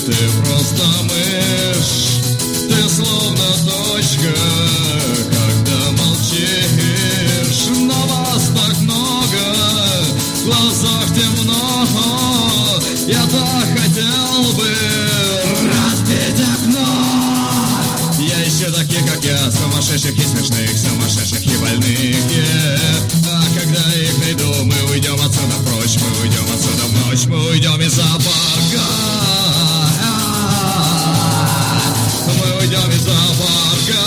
ты просто мышь, ты словно точка, когда молчишь. На вас так много, в глазах темно, я так хотел бы разбить окно. Я ищу таких, как я, сумасшедших и смешных, сумасшедших и больных, А когда их найду, мы уйдем отсюда прочь, мы уйдем отсюда в ночь, мы уйдем из зоопарка. Мы уйдем из зоопарка.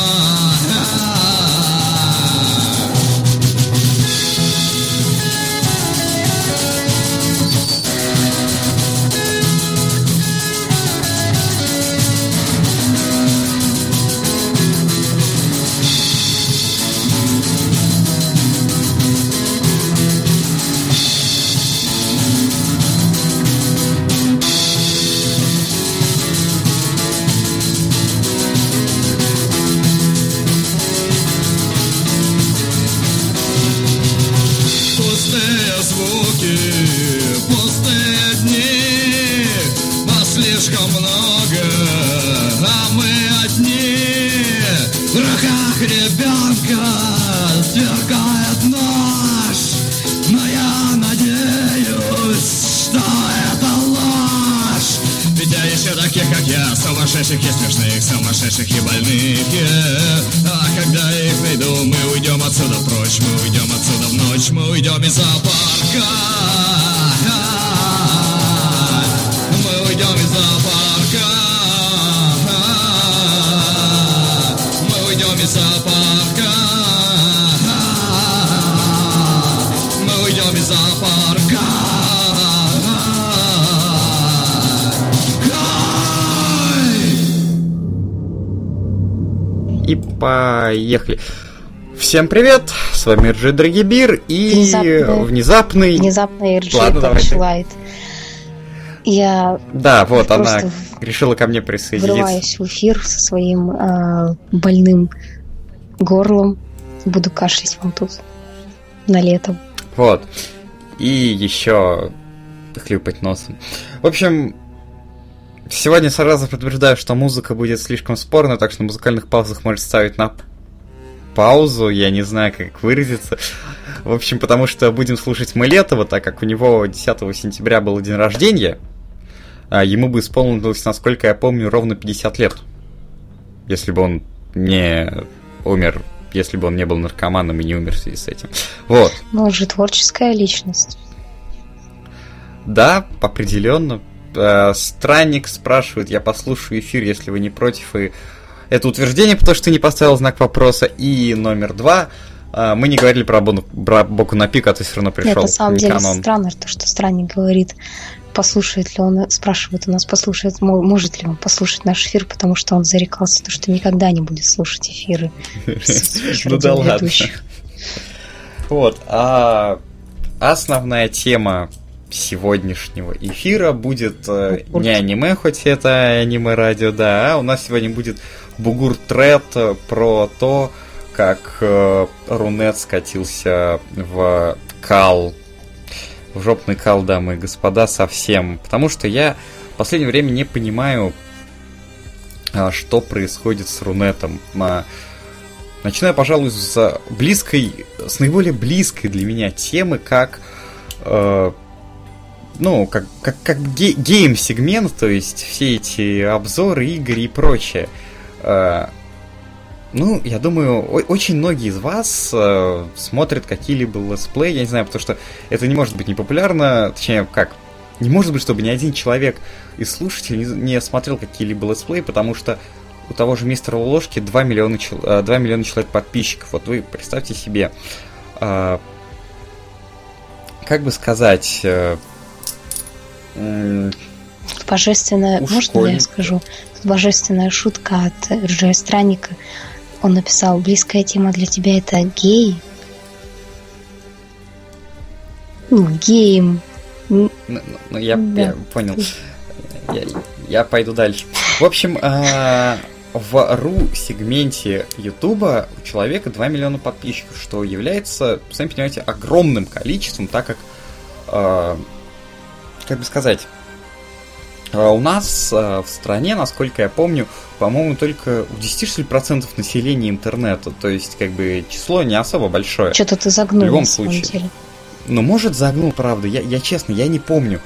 Пустые дни, вас слишком много, а мы одни. В руках ребенка свергает нож, но я надеюсь, что это ложь. Ведь я ищу таких, как я, сумасшедших и смешных, сумасшедших и больных, А когда их найду, мы уйдем отсюда прочь, мы уйдем отсюда в ночь, мы уйдем из зоопарка. Мы уйдем из зоопарка. Мы уйдем из зоопарка. Мы уйдем из зоопарка. И поехали. Всем привет, с вами RG Драгибир и внезапный RG Ладно, Torchlight. Я да, вот она решила ко мне присоединиться. Врываюсь в эфир со своим больным горлом. Буду кашлять вам тут на летом. Вот. И еще хлюпать носом. В общем, сегодня сразу предупреждаю, что музыка будет слишком спорная, так что на музыкальных паузах можете ставить на паузу, я не знаю, как выразиться. В общем, потому что будем слушать Мэлетова, так как у него 10 сентября был день рождения, а ему бы исполнилось, насколько я помню, ровно 50 лет. Если бы он не умер, если бы он не был наркоманом и не умер в связи с этим. Вот. Ну, он же творческая личность. Да, определенно. Странник спрашивает, я послушаю эфир, если вы не против, и это утверждение, потому что ты не поставил знак вопроса. И номер 2, мы не говорили про Боку на пик, а ты все равно пришел. Нет, на самом деле странно, что Странник говорит, послушает ли он, спрашивает у нас, послушает, может ли он послушать наш эфир, потому что он зарекался, что никогда не будет слушать эфиры. Ну да ладно. Вот, а основная тема сегодняшнего эфира будет не аниме, хоть это аниме-радио, да, а у нас сегодня будет бугур-тред про то, как Рунет скатился в кал, в жопный кал, дамы и господа, совсем. Потому что я в последнее время не понимаю, что происходит с Рунетом. Начинаю, пожалуй, с наиболее близкой для меня темы, как гейм-сегмент, то есть все эти обзоры, игры и прочее. Я думаю, очень многие из вас смотрят какие-либо летсплеи, я не знаю, потому что это не может быть непопулярно, точнее, не может быть, чтобы ни один человек из слушателей не смотрел какие-либо летсплеи, потому что у того же мистера Ложки 2 миллиона человек подписчиков. Вот вы представьте себе, как бы сказать... Божественная, можно я скажу? Божественная шутка от RG Странника. Он написал: близкая тема для тебя — это гей. Гейм. Я понял. Я пойду дальше. В общем, в ру-сегменте Ютуба у человека 2 миллиона подписчиков, что является, сами понимаете, огромным количеством, так как, как бы сказать, у нас в стране, насколько я помню, по-моему, только у 10% населения интернета. То есть, как бы, число не особо большое. Что-то ты загнул, в любом на случае. самом деле. Ну, может, загнул, правда. Я честно, я не помню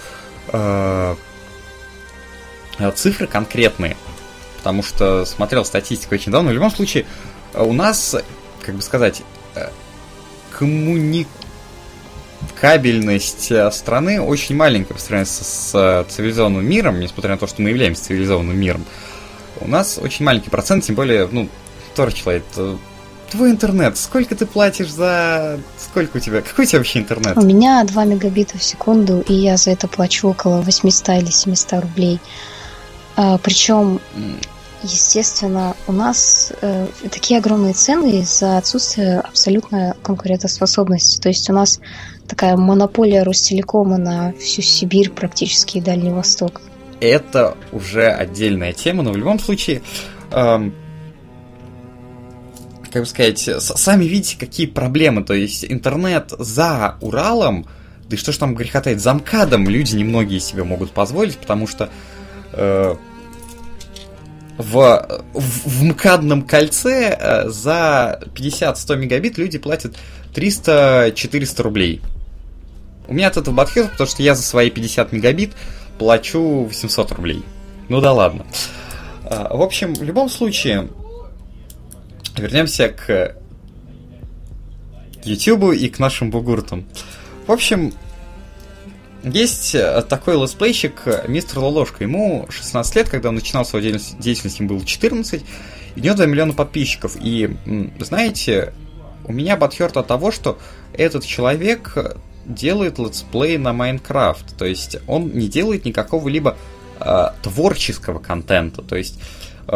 цифры конкретные. Потому что смотрел статистику очень давно. В любом случае, у нас, как бы сказать, коммуникабельность страны очень маленькая по сравнению с цивилизованным миром, несмотря на то, что мы являемся цивилизованным миром. У нас очень маленький процент, тем более, Torchlight, твой интернет, сколько ты платишь за... Сколько у тебя? Какой у тебя вообще интернет? У меня 2 мегабита в секунду, и я за это плачу около 800 или 700 рублей. Причем, естественно, у нас такие огромные цены из-за отсутствия абсолютной конкурентоспособности. То есть у нас такая монополия Ростелекома на всю Сибирь практически и Дальний Восток. Это уже отдельная тема, но в любом случае, как бы сказать, сами видите, какие проблемы. То есть интернет за Уралом, да и что ж там греха таить, за МКАДом люди немногие себе могут позволить, потому что в МКАДном кольце за 50-100 мегабит люди платят 300-400 рублей. У меня от этого бадхёрд, потому что я за свои 50 мегабит плачу 800 рублей. Ну да ладно. В общем, в любом случае, вернемся к YouTube и к нашим бугуртам. В общем, есть такой летсплейщик, мистер Лолошка. Ему 16 лет, когда он начинал свою деятельность, ему было 14, и у него 2 миллиона подписчиков. И, знаете, у меня бадхёрд от того, что этот человек делает летсплей на Майнкрафт. То есть он не делает никакого либо творческого контента. То есть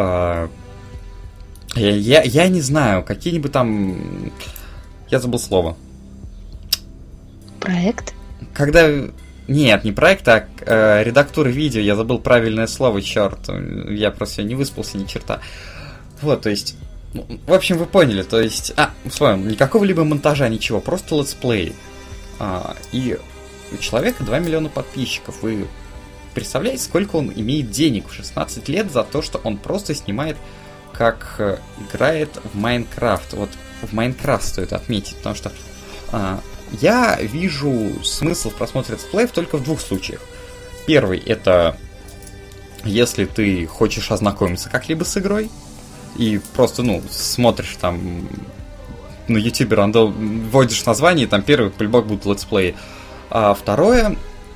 я не знаю, какие-нибудь там... Я забыл слово. Проект? Когда... Нет, не проект, а редактор видео. Я забыл правильное слово, черт. Я просто не выспался ни черта. Вот, то есть... В общем, вы поняли, то есть... вспомнил, никакого либо монтажа, ничего, просто летсплей. И у человека 2 миллиона подписчиков. Вы представляете, сколько он имеет денег в 16 лет за то, что он просто снимает, как играет в Майнкрафт. Вот в Майнкрафт стоит отметить, потому что я вижу смысл в просмотре летсплеев только в 2 случаях. Первый — это если ты хочешь ознакомиться как-либо с игрой и просто, смотришь там на YouTube вводишь название, и там первый по-любому будут летсплеи. А второе,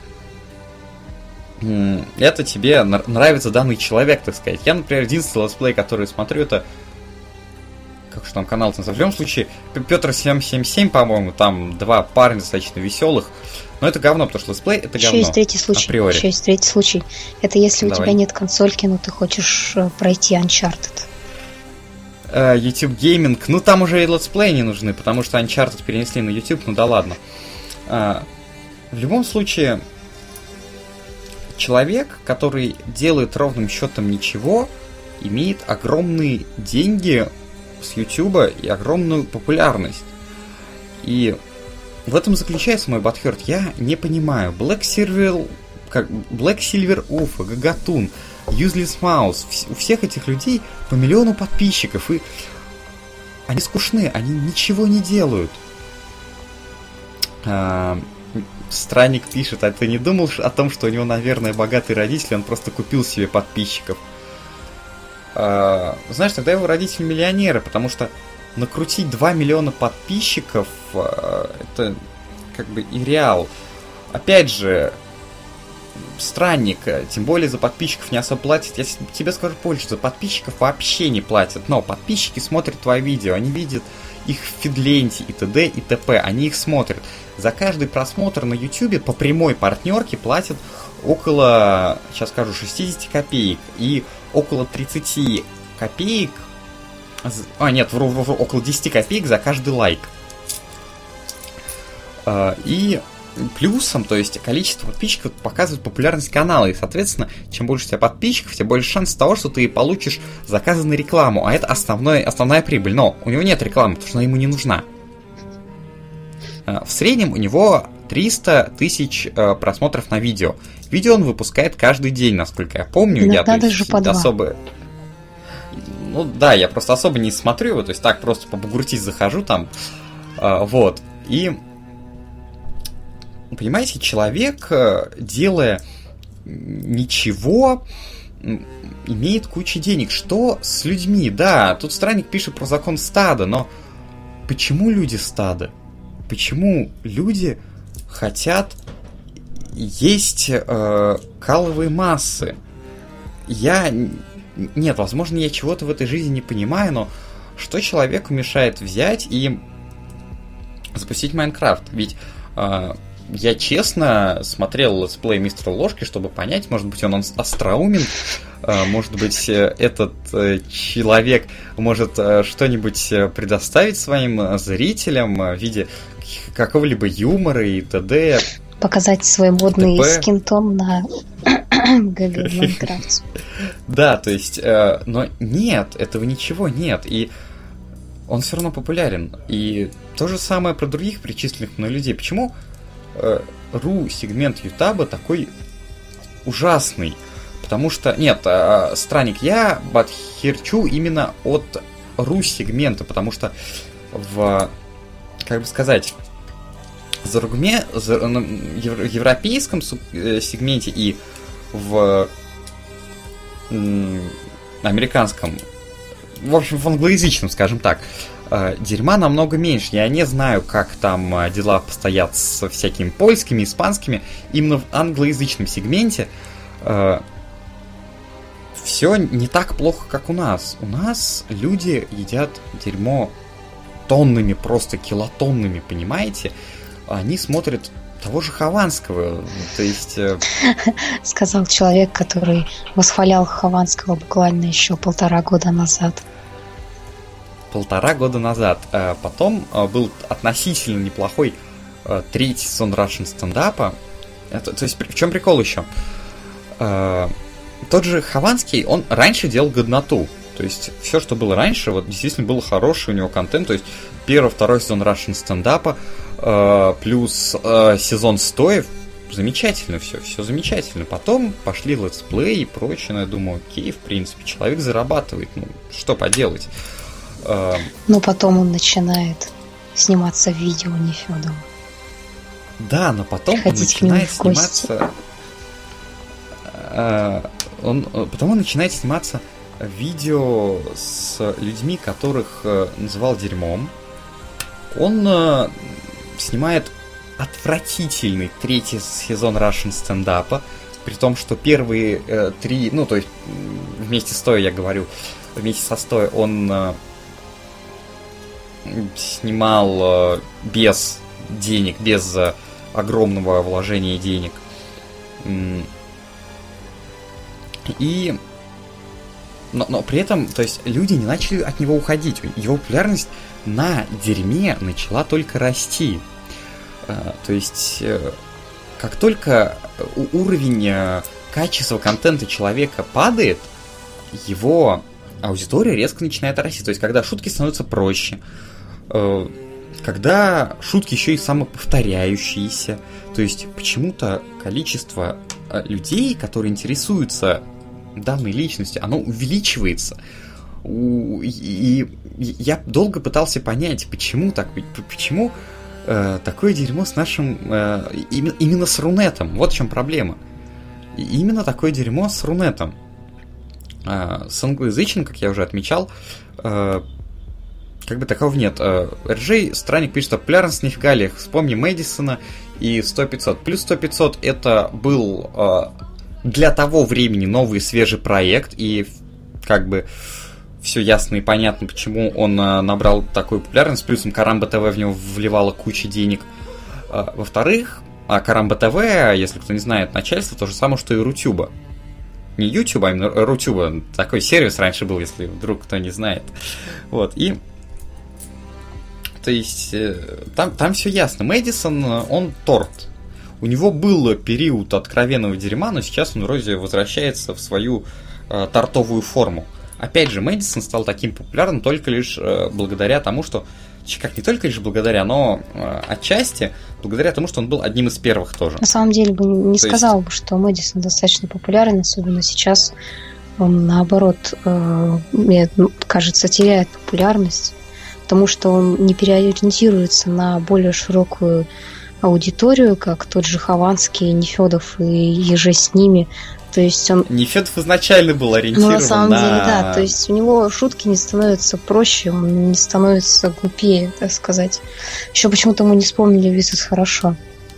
это тебе нравится данный человек, так сказать. Я, например, единственный летсплей, который смотрю, это... Как же там канал называется? В любом случае, Петр 777, по-моему, там 2 парня достаточно веселых. Но это говно, потому что летсплей — это говно. Еще есть третий случай. Априори. Еще есть третий случай. Это если у тебя нет консольки, но ты хочешь пройти Uncharted. YouTube Gaming, там уже и летсплеи не нужны, потому что Uncharted перенесли на YouTube, да ладно. В любом случае, человек, который делает ровным счетом ничего, имеет огромные деньги с YouTube и огромную популярность. И в этом заключается мой бадхёрд. Я не понимаю. Black Silver Ufa, Гагатун, Useless Mouse, у всех этих людей по 1 миллиону подписчиков, и они скучны, они ничего не делают. Странник пишет: а ты не думал о том, что у него, наверное, богатые родители, он просто купил себе подписчиков? Знаешь, тогда его родители миллионеры, потому что накрутить 2 миллиона подписчиков это как бы и реал. Опять же, странник, тем более за подписчиков не особо платит. Я тебе скажу больше, за подписчиков вообще не платят. Но подписчики смотрят твои видео, они видят их в фидленте и т.д. и т.п. Они их смотрят. За каждый просмотр на YouTube по прямой партнерке платят около, сейчас скажу, 60 копеек и около 30 копеек, около 10 копеек за каждый лайк. И плюсом, то есть количество подписчиков показывает популярность канала, и, соответственно, чем больше у тебя подписчиков, тем больше шанс того, что ты получишь заказы на рекламу, а это основная прибыль. Но у него нет рекламы, потому что она ему не нужна. В среднем у него 300 тысяч просмотров на видео. Видео он выпускает каждый день, насколько я помню. Я даже по 2. Особо... Ну да, я просто особо не смотрю его, то есть так просто побугуртись захожу там. Вот. И, понимаете, человек, делая ничего, имеет кучу денег. Что с людьми? Да, тут странник пишет про закон стада, но почему люди стадо? Почему люди хотят есть каловые массы? Нет, возможно, я чего-то в этой жизни не понимаю, но что человеку мешает взять и запустить Майнкрафт? Ведь я честно смотрел летсплей Мистера Ложки, чтобы понять, может быть, он остроумен, может быть, этот человек может что-нибудь предоставить своим зрителям в виде какого-либо юмора и т.д. Показать свой модный скинтон на ГГ в Майнкрафте. Да, то есть, но нет, этого ничего нет, и он все равно популярен. И то же самое про других причисленных мной людей. Почему ру-сегмент Ютаба такой ужасный? Потому что, нет, странник, я бадхерчу именно от ру-сегмента, потому что как бы сказать, в европейском сегменте и в американском, в общем, в англоязычном, скажем так, дерьма намного меньше. Я не знаю, как там дела постоят со всякими польскими, испанскими. Именно в англоязычном сегменте все не так плохо, как у нас. У нас люди едят дерьмо тоннами, просто килотоннами, понимаете? Они смотрят того же Хованского, то есть... Сказал человек, который восхвалял Хованского буквально еще 1,5 года назад. 1,5 года назад. Потом был относительно неплохой 3-й сезон Russian стендапа. То есть, в чем прикол еще? Тот же Хованский, он раньше делал годноту. То есть, все, что было раньше, вот действительно был хороший у него контент. То есть, 1-2 сезон Russian стендапа, плюс сезон стоев. Замечательно все замечательно. Потом пошли летсплей и прочее. Я думаю, окей, в принципе, человек зарабатывает. Ну, что поделать? Но потом он начинает сниматься в видео Нефёдова. Да, но потом он начинает сниматься... Потом он начинает сниматься в видео с людьми, которых называл дерьмом. Он снимает отвратительный 3-й сезон Russian стендапа, при том, что первые 3, ну, то есть вместе с той, я говорю, вместе со Стоя он снимал без денег, без огромного вложения денег. И... Но при этом, то есть, люди не начали от него уходить. Его популярность на дерьме начала только расти. То есть, как только уровень качества контента человека падает, его аудитория резко начинает расти. То есть, когда шутки становятся проще, когда шутки еще и самоповторяющиеся, то есть, почему-то количество людей, которые интересуются данной личностью, оно увеличивается. И я долго пытался понять, почему так, почему такое дерьмо с нашим... именно с Рунетом. Вот в чем проблема. Именно такое дерьмо с Рунетом. С англоязычным, как я уже отмечал, как бы такого нет. РЖ Странник пишет, что популярность нифига ли. Вспомни Мэдисона и 100-500. Плюс 100-500 это был для того времени новый свежий проект, и как бы все ясно и понятно, почему он набрал такую популярность. Плюсом Карамба ТВ в него вливала кучу денег. Во-вторых, Карамба ТВ, если кто не знает, начальство то же самое, что и Рутюба. Не Ютуба, а именно Рутюба. Такой сервис раньше был, если вдруг кто не знает. Вот, и... То есть, там все ясно. Мэдисон, он торт. У него был период откровенного дерьма, но сейчас он вроде возвращается в свою тортовую форму. Опять же, Мэдисон стал таким популярным только лишь благодаря тому, что как не только лишь благодаря, но отчасти благодаря тому, что он был одним из первых тоже. На самом деле бы не сказал бы, что Мэдисон достаточно популярен, особенно сейчас. Он, наоборот, мне кажется, теряет популярность, потому что он не переориентируется на более широкую аудиторию, как тот же Хованский, Нефёдов и еже с ними. То есть он... Нефёдов изначально был ориентирован на самом деле, да. То есть у него шутки не становятся проще, он не становится глупее, так сказать. Еще почему-то мы не вспомнили «Визит хорошо».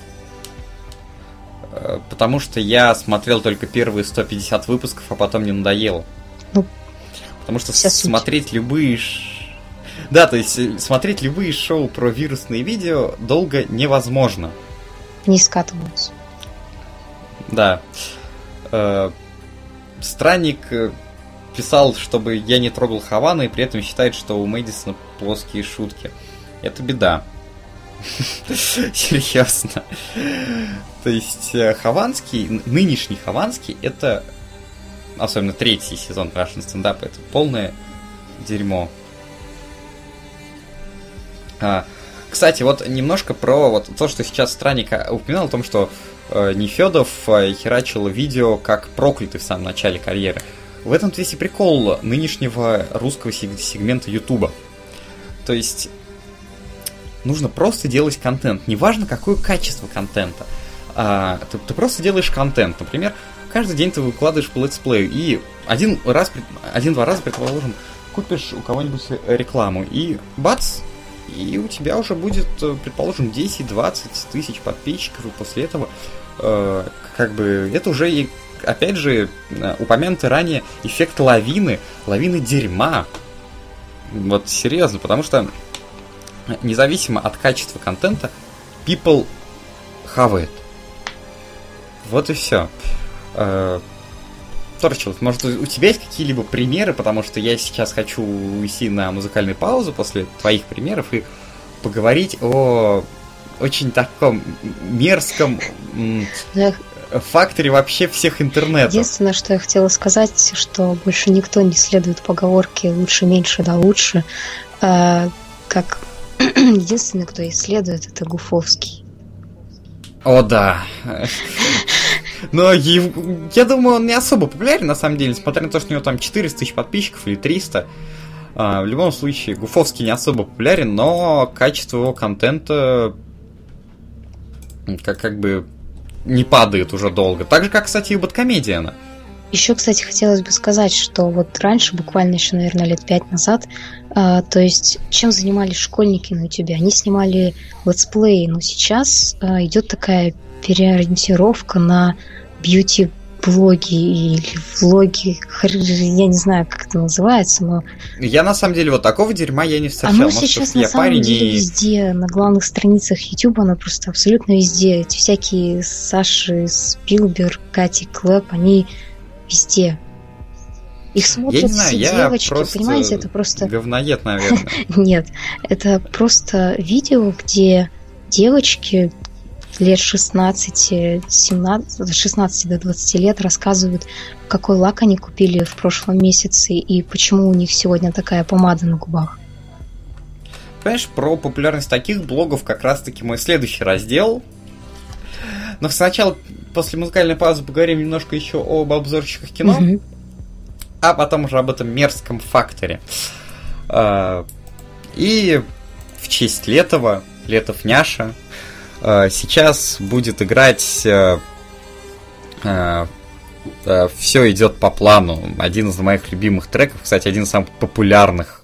Потому что я смотрел только первые 150 выпусков, а потом мне надоело. Ну, потому что смотреть любые... Да, то есть смотреть любые шоу про вирусные видео долго невозможно. Не скатываются. Да. Странник писал, чтобы я не трогал Хавана, и при этом считает, что у Мэдисона плоские шутки. Это беда. Серьезно. То есть Хованский, нынешний Хованский, это, особенно 3-й сезон Russian Stand-Up, это полное дерьмо. Кстати, вот немножко про вот то, что сейчас Странник упоминал, о том, что Нефёдов херачил видео как проклятый в самом начале карьеры. В этом-то весь и прикол нынешнего русского сегмента Ютуба. То есть нужно просто делать контент. Неважно, какое качество контента. Ты просто делаешь контент. Например, каждый день ты выкладываешь по летсплею, и один-два раза, предположим, купишь у кого-нибудь рекламу, и бац, и у тебя уже будет, предположим, 10-20 тысяч подписчиков, и после этого как бы это уже, и, опять же, упомянутый ранее эффект лавины дерьма. Вот серьезно, потому что независимо от качества контента, people have it. Вот и все. Торчилов, может, у тебя есть какие-либо примеры, потому что я сейчас хочу уйти на музыкальную паузу после твоих примеров и поговорить о очень таком мерзком факторе вообще всех интернетов. Единственное, что я хотела сказать, что больше никто не следует поговорке «лучше, меньше, да лучше». Как единственный, кто исследует, это Гуфовский. О, да. Но я думаю, он не особо популярен, на самом деле, несмотря на то, что у него там 400 тысяч подписчиков или 300. В любом случае, Гуфовский не особо популярен, но качество его контента как бы не падает уже долго. Так же, как, кстати, и у Бэдкомедиана. Еще, кстати, хотелось бы сказать, что вот раньше, буквально еще, наверное, лет 5 назад, то есть чем занимались школьники на YouTube? Они снимали летсплеи, но сейчас идет такая переориентировка на бьюти-блоги или влоги, я не знаю, как это называется, но... Я, на самом деле, вот такого дерьма я не встречал. Оно сейчас, на самом деле, везде, на главных страницах YouTube, оно просто абсолютно везде. Эти всякие Саши Спилберг, Кати Клэп, они везде. Их смотрят все девочки, понимаете, это просто... говноед, наверное. Нет, это просто видео, где девочки лет 16 до 20 лет рассказывают, какой лак они купили в прошлом месяце и почему у них сегодня такая помада на губах. Понимаешь, про популярность таких блогов как раз-таки мой следующий раздел. Но сначала, после музыкальной паузы, поговорим немножко еще об обзорщиках кино, а потом уже об этом мерзком факторе. И в честь Летова, Летов-няша, сейчас будет играть «Все идет по плану». Один из моих любимых треков, кстати, один из самых популярных.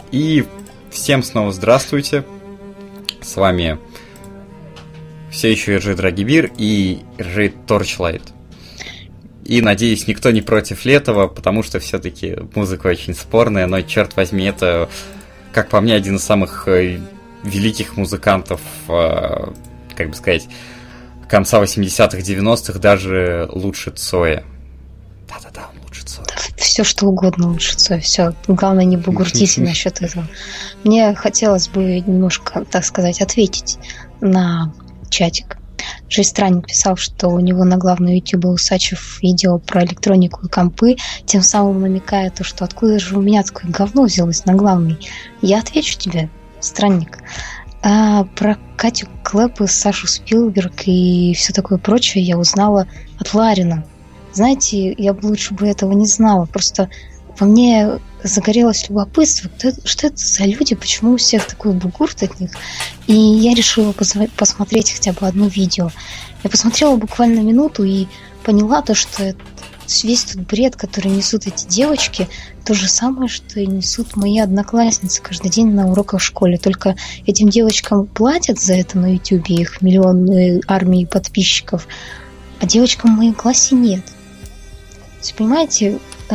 И всем снова здравствуйте. С вами все еще Иржи Драгибир и Иржи Торчлайт. И, надеюсь, никто не против Летова, потому что все-таки музыка очень спорная, но, черт возьми, это, как по мне, один из самых великих музыкантов, как бы сказать, конца 80-х, 90-х, даже лучше Цоя. Да-да-да, он лучше Цоя. Все что угодно лучше Цоя, все. Главное, не бугуртите насчет этого. Мне хотелось бы немножко, так сказать, ответить на чатик. Жень Странник писал, что у него на главном YouTube Усачев видео про электронику и компы, тем самым намекая то, что откуда же у меня такое говно взялось на главный. Я отвечу тебе, Странник. А про Катю Клэп и Сашу Спилберг и все такое прочее я узнала от Ларина. Знаете, я бы лучше бы этого не знала. Просто во мне загорелось любопытство, что это за люди, почему у всех такой бугурт от них. И я решила посмотреть хотя бы одно видео. Я посмотрела буквально минуту и поняла то, что весь тот бред, который несут эти девочки, то же самое, что и несут мои одноклассницы каждый день на уроках в школе. Только этим девочкам платят за это на YouTube, их миллионные армии подписчиков, а девочкам в моем классе нет. То есть, понимаете,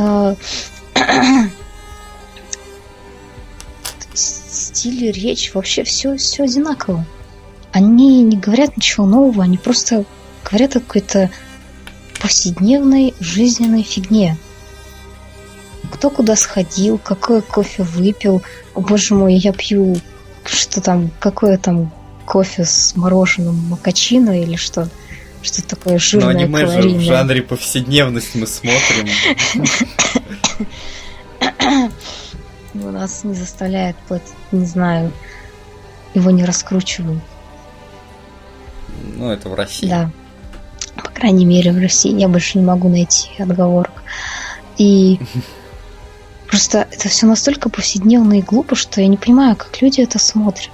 стиль, речь, вообще все одинаково. Они не говорят ничего нового, они просто говорят о какой-то повседневной жизненной фигне. Кто куда сходил, какой кофе выпил. О, боже мой, я пью что там, какое там кофе с мороженым, макачино или что? Что такое жирное, калорийное. Но аниме же в жанре повседневность мы смотрим. У нас не заставляет платить, не знаю, его не раскручивают. Ну, это в России. Да. По крайней мере, в России. Я больше не могу найти отговорок. И просто это все настолько повседневно и глупо, что я не понимаю, как люди это смотрят.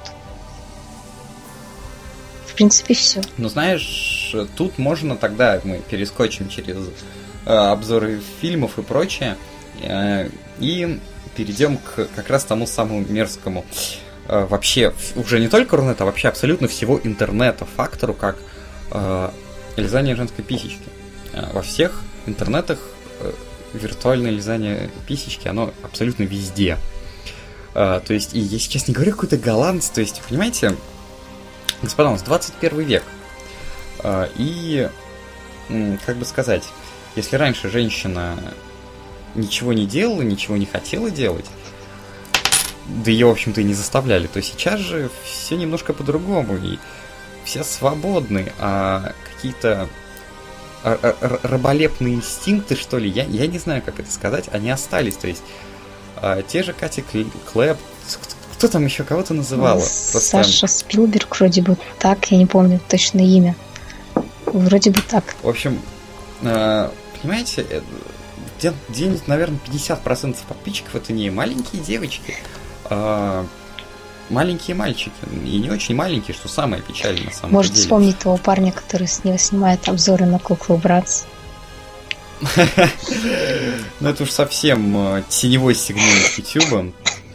В принципе, все. Ну, знаешь, тут можно тогда мы перескочим через обзоры фильмов и прочее, и перейдем к как раз тому самому мерзкому вообще, уже не только Рунета, а вообще абсолютно всего интернета фактору, как лизание женской писечки. Во всех интернетах виртуальное лизание писечки, оно абсолютно везде. То есть, и я сейчас не говорю какой-то голландец, то есть, понимаете, господа, у нас 21 век. И, как бы сказать, если раньше женщина ничего не делала, ничего не хотела делать, да ее, в общем-то, и не заставляли, то сейчас же все немножко по-другому, и все свободны, а какие-то раболепные инстинкты, что ли, я не знаю, как это сказать, они остались, то есть те же Катя Клэп, кто там еще кого-то называла? Саша Спилберг, вроде бы так, я не помню точно имя. Вроде бы так. В общем, понимаете, где-нибудь, наверное, 50% подписчиков это не маленькие девочки, а маленькие мальчики. И не очень маленькие, что самое печальное на самом деле. Может вспомнить того парня, который снимает обзоры на куклу Братц. Ну это уж совсем теневой сегмент YouTube.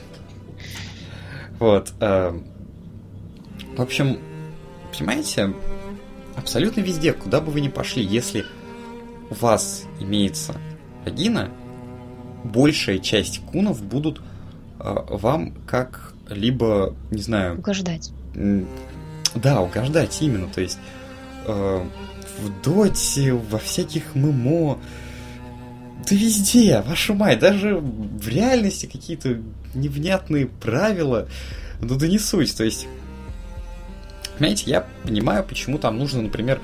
Вот. В общем, понимаете, абсолютно везде, куда бы вы ни пошли, если у вас имеется вагина, большая часть кунов будут вам как либо, не знаю... Угождать. Да, угождать именно, то есть в доте, во всяких ММО, да везде, вашу мать, даже в реальности какие-то невнятные правила, ну да не суть, то есть, понимаете, я понимаю, почему там нужно, например,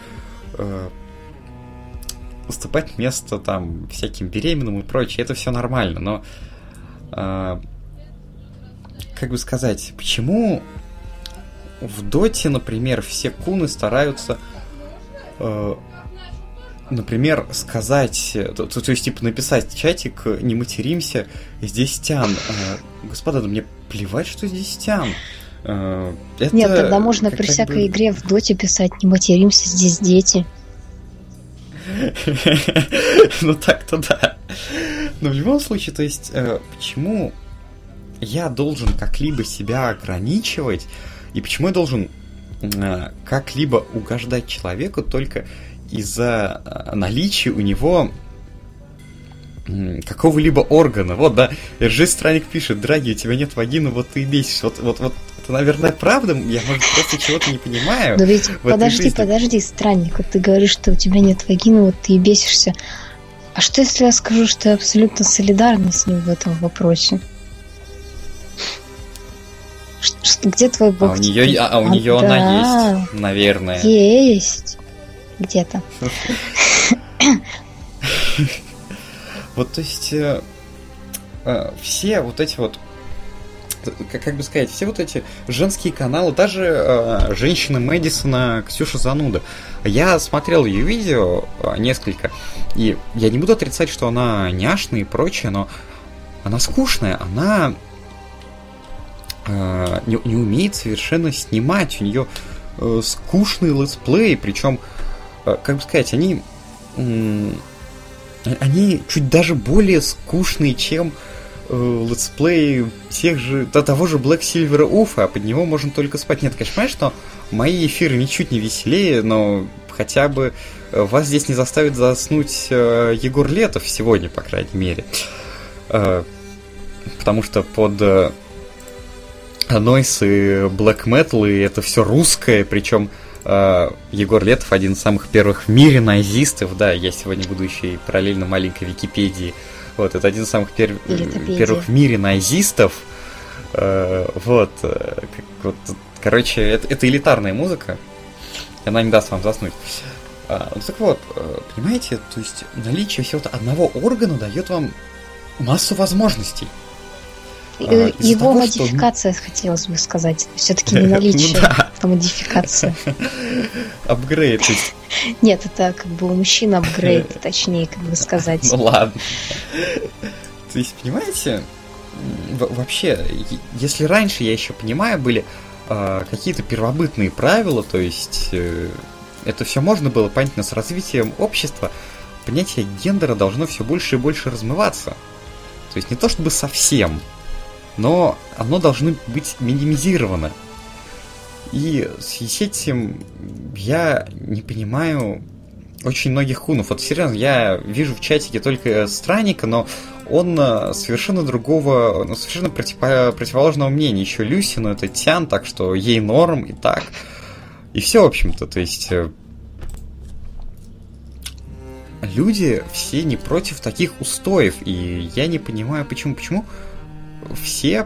уступать место там всяким беременным и прочее, это все нормально, но как бы сказать, почему в доте, например, все куны стараются например, сказать, то есть, типа, написать чатик «Не материмся, здесь тян». Господа, да мне плевать, что здесь тян. Это, нет, тогда можно при всякой игре в доте писать «Не материмся, здесь дети». Ну так-то да. Но в любом случае, то есть, почему я должен как-либо себя ограничивать, и почему я должен как-либо угождать человеку только из-за наличия у него какого-либо органа. Вот, да, РЖ Странник пишет: Драги, у тебя нет вагины, вот ты и бесишь. Вот, это, наверное, правда, я, может, просто чего-то не понимаю. Но ведь, подожди, Странник, вот ты говоришь, что у тебя нет вагины, вот ты и бесишься. А что, если я скажу, что я абсолютно солидарна с ним в этом вопросе? Где твой бог? У нее да, она есть, наверное. Есть. Где-то. Вот, то есть, все вот эти вот, как бы сказать, все вот эти женские каналы, даже женщина Мэдисона, Ксюша Зануда. Я смотрел ее видео несколько, и я не буду отрицать, что она няшная и прочее, но она скучная, она не умеет совершенно снимать, у нее скучный летсплей, причем, как бы сказать, они чуть даже более скучные, чем летсплей того же Black Silver Ufa, а под него можно только спать. Нет, конечно, понимаешь, что мои эфиры ничуть не веселее, но хотя бы вас здесь не заставит заснуть Егор Летов сегодня, по крайней мере. Потому что под нойс и блэк метал, и это все русское, причем Егор Летов один из самых первых в мире нойзистов, да, я сегодня буду еще и параллельно маленькой Википедии. Вот, это один из самых первых в мире нойзистов. Вот, короче, это элитарная музыка, она не даст вам заснуть. Так вот, понимаете, то есть наличие всего одного органа дает вам массу возможностей. Его модификация, хотелось бы сказать. Все-таки не наличие, а модификация. Апгрейд. Нет, это как бы у мужчин апгрейд, точнее, как бы сказать. Ну ладно. То есть, понимаете, вообще, если раньше, я еще понимаю, были какие-то первобытные правила, то есть это все можно было понять, но с развитием общества понятие гендера должно все больше и больше размываться. То есть не то чтобы совсем, но оно должно быть минимизировано. И в связи с этим я не понимаю очень многих хунов. Вот серьезно, я вижу в чатике только Странника, но он совершенно другого, совершенно противоположного мнения. Еще Люси, но это Тян, так что ей норм и так. И все, в общем-то, то есть люди все не против таких устоев, и я не понимаю, почему все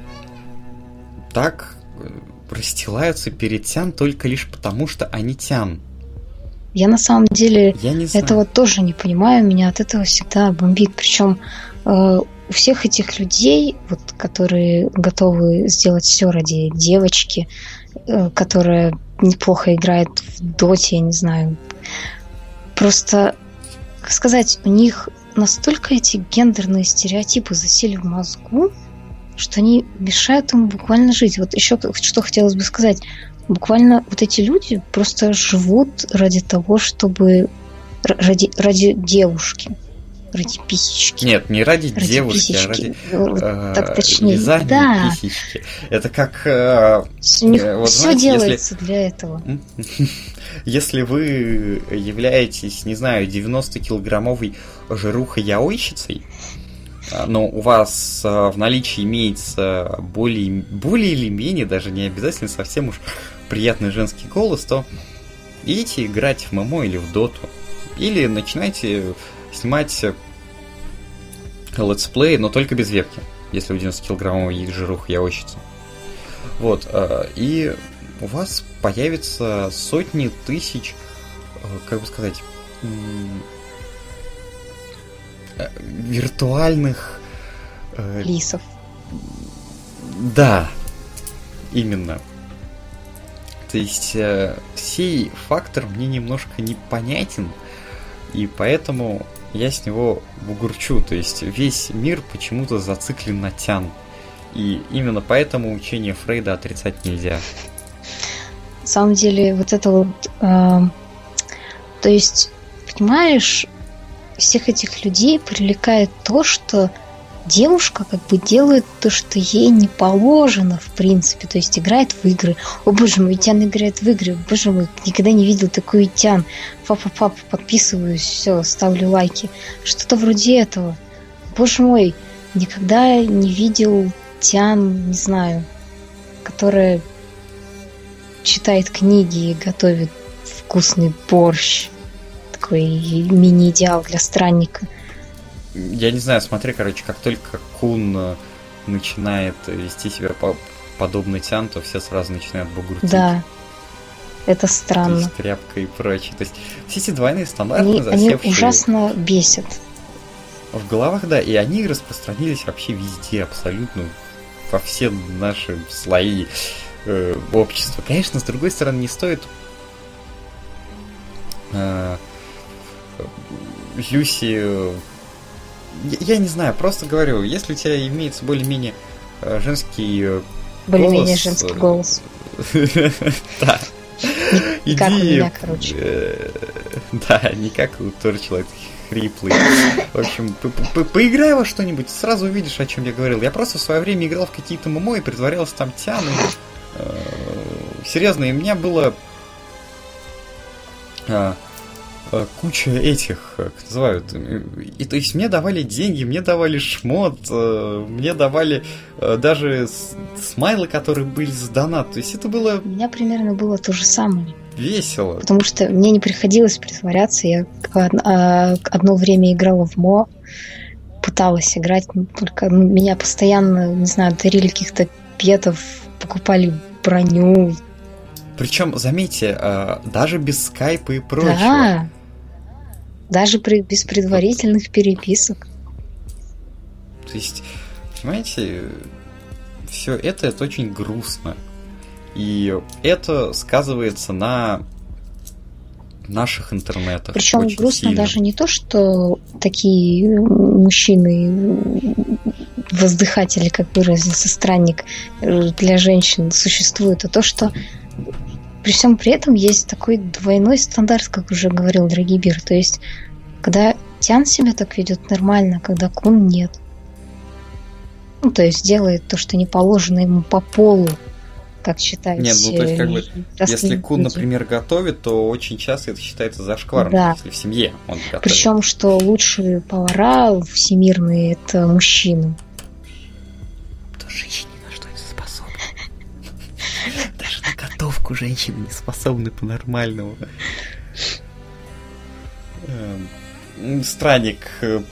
так расстилаются перед Тян только лишь потому, что они Тян. Я на самом деле этого тоже не понимаю, меня от этого всегда бомбит. Причем у всех этих людей, вот, которые готовы сделать все ради девочки, которая неплохо играет в доте, я не знаю. Просто, как сказать, у них настолько эти гендерные стереотипы засели в мозгу, что они мешают им буквально жить. Вот еще что хотелось бы сказать. Буквально вот эти люди просто живут ради того, чтобы... Ради девушки. Ради писечки. Нет, не ради девушки, писечки. А ради так точнее. вязания да. писечки. Это как... У них вот, все знаете, делается для этого. Если вы являетесь, не знаю, 90-килограммовой жирухой-яойщицей, но у вас в наличии имеется более или менее, даже не обязательно совсем уж приятный женский голос, то идите играть в ММО или в доту. Или начинайте снимать летсплей, но только без вебки, если вы 90-килограммовый жируха-яойщица. Вот, и у вас появится сотни тысяч, как бы сказать, виртуальных... лисов. Да, именно. То есть сей фактор мне немножко непонятен, и поэтому я с него бугурчу. То есть весь мир почему-то зациклен на Тян. И именно поэтому учение Фрейда отрицать нельзя. На самом деле, вот это вот... то есть, понимаешь, всех этих людей привлекает то, что девушка как бы делает то, что ей не положено, в принципе, то есть играет в игры. О боже мой, Тян играет в игры, боже мой, никогда не видел такую Тян. Папа, подписываюсь, все, ставлю лайки. Что-то вроде этого. Боже мой, никогда не видел Тян, не знаю, которая читает книги и готовит вкусный борщ. Такой мини-идеал для странника. Я не знаю, смотри, короче, как только Кун начинает вести себя подобно Тян, то все сразу начинают бугуртить. Да, это странно. То есть тряпка и прочее. То есть все эти двойные стандарты засевшие... Они ужасно бесят. В головах, да, и они распространились вообще везде, абсолютно, во все наши слои общества. Конечно, с другой стороны, не стоит Люси... Я не знаю, просто говорю, если у тебя имеется более-менее женский более-менее женский голос. Да. Не как у меня, короче. Да, не как у Торчла, хриплый. В общем, поиграй во что-нибудь, сразу увидишь, о чем я говорил. Я просто в свое время играл в какие-то ММО и притворялся там Тяной. Серьезно, и у меня было куча этих, как называют, и то есть мне давали деньги, мне давали шмот, мне давали даже смайлы, которые были с донат, то есть это было... У меня примерно было то же самое. Весело. Потому что мне не приходилось притворяться, я одно время играла в МО, пыталась играть, только меня постоянно, не знаю, дарили каких-то петов, покупали броню. Причем, заметьте, даже без скайпа и прочего. Да. Даже без предварительных переписок. То есть, понимаете, все это очень грустно. И это сказывается на наших интернетах. Причем грустно сильно. Даже не то, что такие мужчины воздыхатели, как выразился странник, для женщин существуют, а то, что при всем при этом есть такой двойной стандарт, как уже говорил Драгибир. То есть, когда Тян себя так ведет нормально, когда Кун нет. Ну, то есть, делает то, что не положено ему по полу, как считают. Нет, ну, то есть, как бы, если Кун, например, готовит, то очень часто это считается зашкваром, да. Если в семье он готовит. Причем, что лучшие повара всемирные — это мужчины. То женщины ни на что не способны. Даже на готовку женщины не способны по-нормальному. Странник,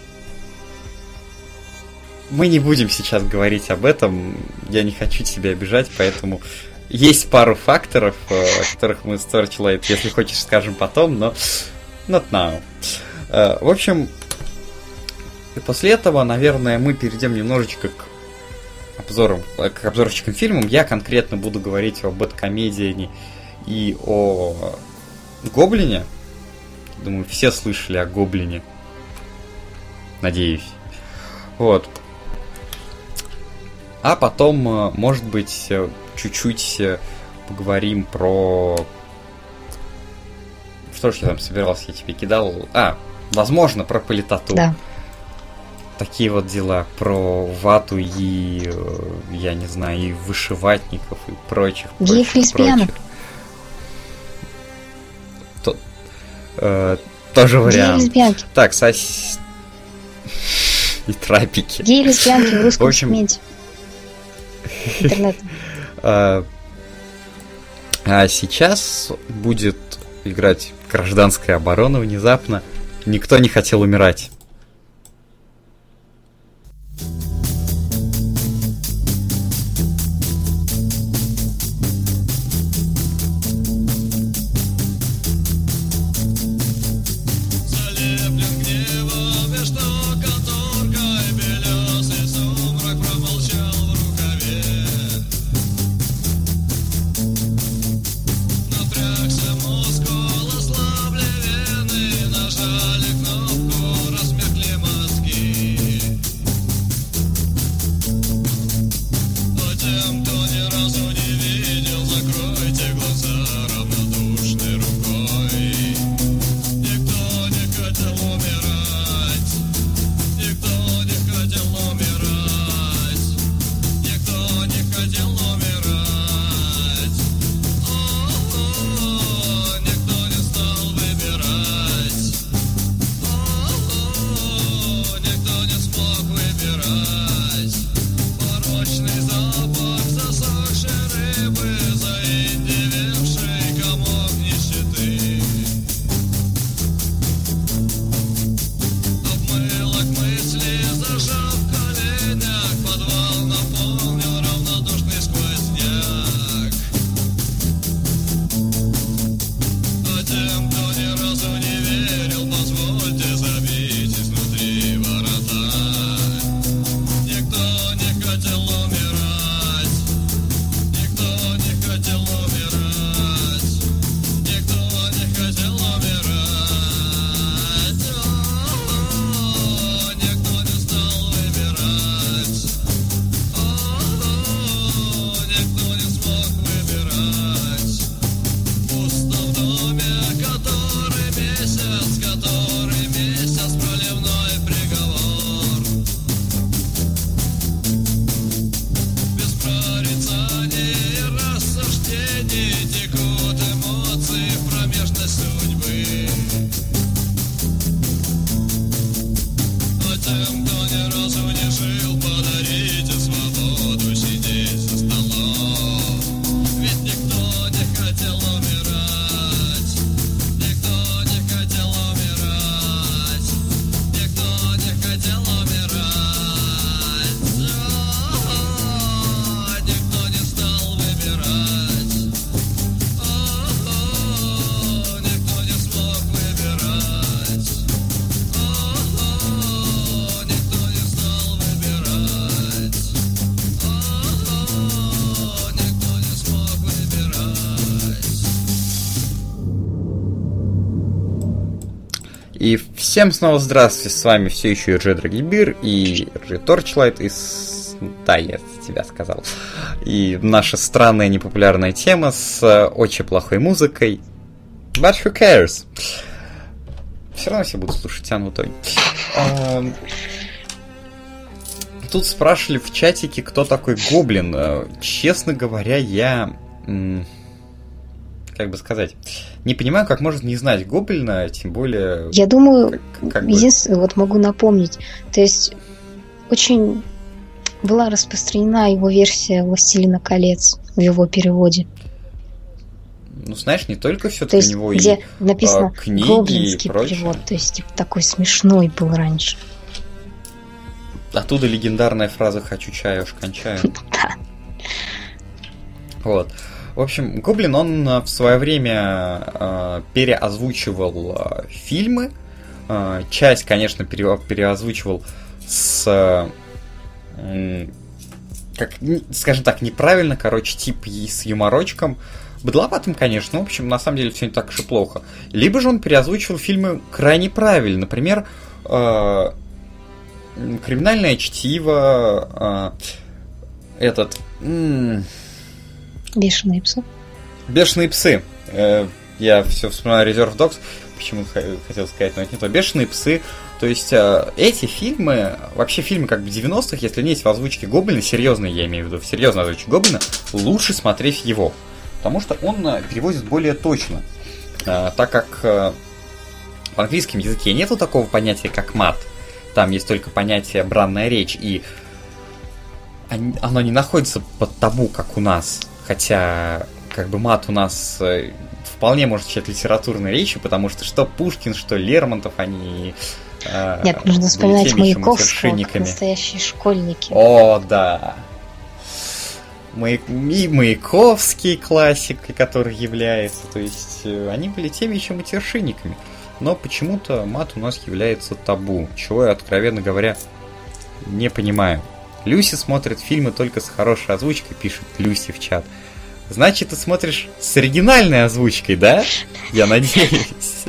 мы не будем сейчас говорить об этом, я не хочу тебя обижать, поэтому есть пару факторов, о которых мы с Torchlight, если хочешь, скажем потом, но not now. В общем, после этого, наверное, мы перейдем немножечко к обзорчикам фильмам. Я конкретно буду говорить о Бэдкомедиане и о Гоблине. Думаю, все слышали о Гоблине. Надеюсь. Вот. А потом, может быть, чуть-чуть поговорим про... Что ж я там собирался, я тебе кидал? Возможно, про политоту. Да. Такие вот дела. Про вату и, я не знаю, и вышиватников, и прочих. Геев и лесбиянок. Тоже вариант. Геи-лесбиянки. Так, и трапики. Геи-лесбиянки в русском сегменте. Интернет. А сейчас будет играть «Гражданская оборона» внезапно. Никто не хотел умирать. Напрягся мускул, ослабли вены, нажали кнопку. И всем снова здравствуйте, с вами все еще Иржи Драгибир и Иржи Торчлайт из... Да, я тебя сказал. И наша странная непопулярная тема с очень плохой музыкой. But who cares? Все равно все будут слушать Анну Тонь. Тут спрашивали в чатике, кто такой Гоблин. Честно говоря, я... Как бы сказать, не понимаю, как можно не знать Гоблина, тем более... Я думаю, единственное, вот могу напомнить, то есть очень была распространена его версия «Властелина колец» в его переводе. Ну, знаешь, не только все-таки у него где и написано книги гоблинский и прочее. перевод, то есть типа, такой смешной был раньше. Оттуда легендарная фраза «хочу чаю, уж кончаю». Да. Вот. В общем, Гоблин, он в свое время переозвучивал фильмы. Часть, конечно, переозвучивал с, скажем так, неправильно, короче, типа с юморочком. Быдловатым, конечно, но, в общем, на самом деле все не так уж и плохо. Либо же он переозвучивал фильмы крайне правильно. Например, «Криминальное чтиво», Бешеные псы. Бешеные псы. Я все вспоминаю Reserve Dogs. Почему-то хотел сказать, но это не то. Бешеные псы. То есть эти фильмы, вообще фильмы как бы 90-х, если не есть в озвучке Гоблина, серьезные, я имею в виду, в серьезной озвучке Гоблина, лучше смотреть его. Потому что он переводит более точно. Так как в английском языке нету такого понятия, как мат. Там есть только понятие бранная речь. И оно не находится под табу, как у нас. Хотя, как бы, мат у нас вполне может считать литературной речью, потому что что Пушкин, что Лермонтов, они... Нет, нужно вспоминать Маяковского, как настоящие школьники. О, да. И Маяковский классик, который является, то есть, они были теми еще матершинниками. Но почему-то мат у нас является табу, чего я, откровенно говоря, не понимаю. Люси смотрит фильмы только с хорошей озвучкой, пишет Люси в чат. Значит, ты смотришь с оригинальной озвучкой, да? Я надеюсь.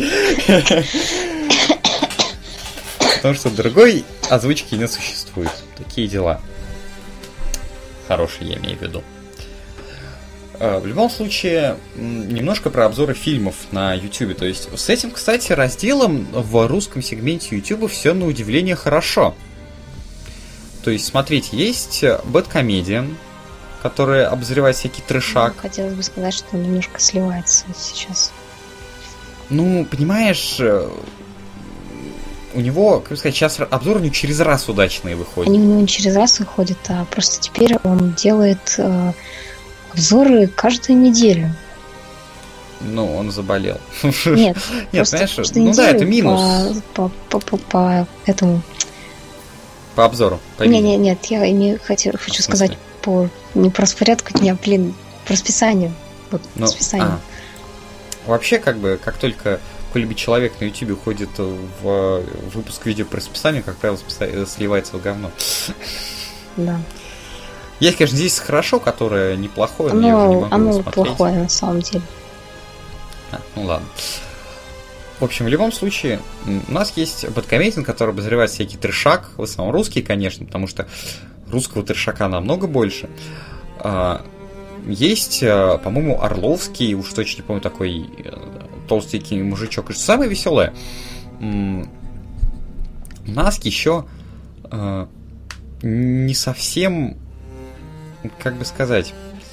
Потому что другой озвучки не существует. Такие дела. Хорошие, я имею в виду. В любом случае, немножко про обзоры фильмов на YouTube. То есть, с этим, кстати, разделом в русском сегменте YouTube все на удивление хорошо. То есть, смотрите, есть Bad-Comedian, который обозревает всякий трешак. Хотелось бы сказать, что он немножко сливается сейчас. Ну, понимаешь, у него, как сказать, сейчас обзоры у него через раз удачные выходят. Они у него не через раз выходят, а просто теперь он делает обзоры каждую неделю. Ну, он заболел. Нет, знаешь, ну да, это минус. По этому... По обзору. Нет, я не хочу сказать не по распорядку дня, по расписанию. Вот, расписанию. Вообще, как только какой-либо человек на YouTube уходит в выпуск видео по расписанию, как правило, сливается в говно. Да. Есть, конечно, здесь хорошо, которое неплохое, но я уже не могу оно смотреть. плохое, на самом деле. Ну ладно. В общем, в любом случае, у нас есть бэдкомедиан, который обозревает всякий трешак, в основном русский, конечно, потому что русского трешака намного больше. Есть, по-моему, Орловский, уж точно не помню, такой толстенький мужичок. И что самое веселое, у нас еще не совсем, как бы сказать,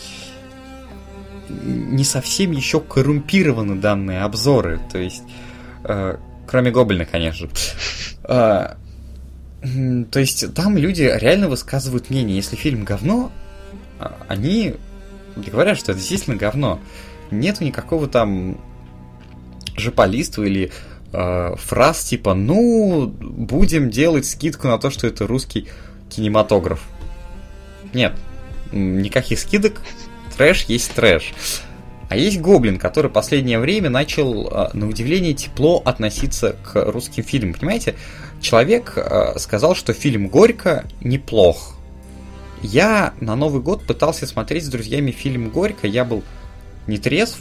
не совсем еще коррумпированы данные обзоры. То есть, кроме Гоблина, конечно же. То есть, там люди реально высказывают мнение. Если фильм говно, они говорят, что это действительно говно. Нету никакого там жополиства или фраз типа «ну, будем делать скидку на то, что это русский кинематограф». Нет, никаких скидок. Трэш есть трэш. А есть Гоблин, который в последнее время начал, на удивление, тепло относиться к русским фильмам. Понимаете, человек сказал, что фильм «Горько» неплох. Я на Новый год пытался смотреть с друзьями фильм «Горько», я был не трезв.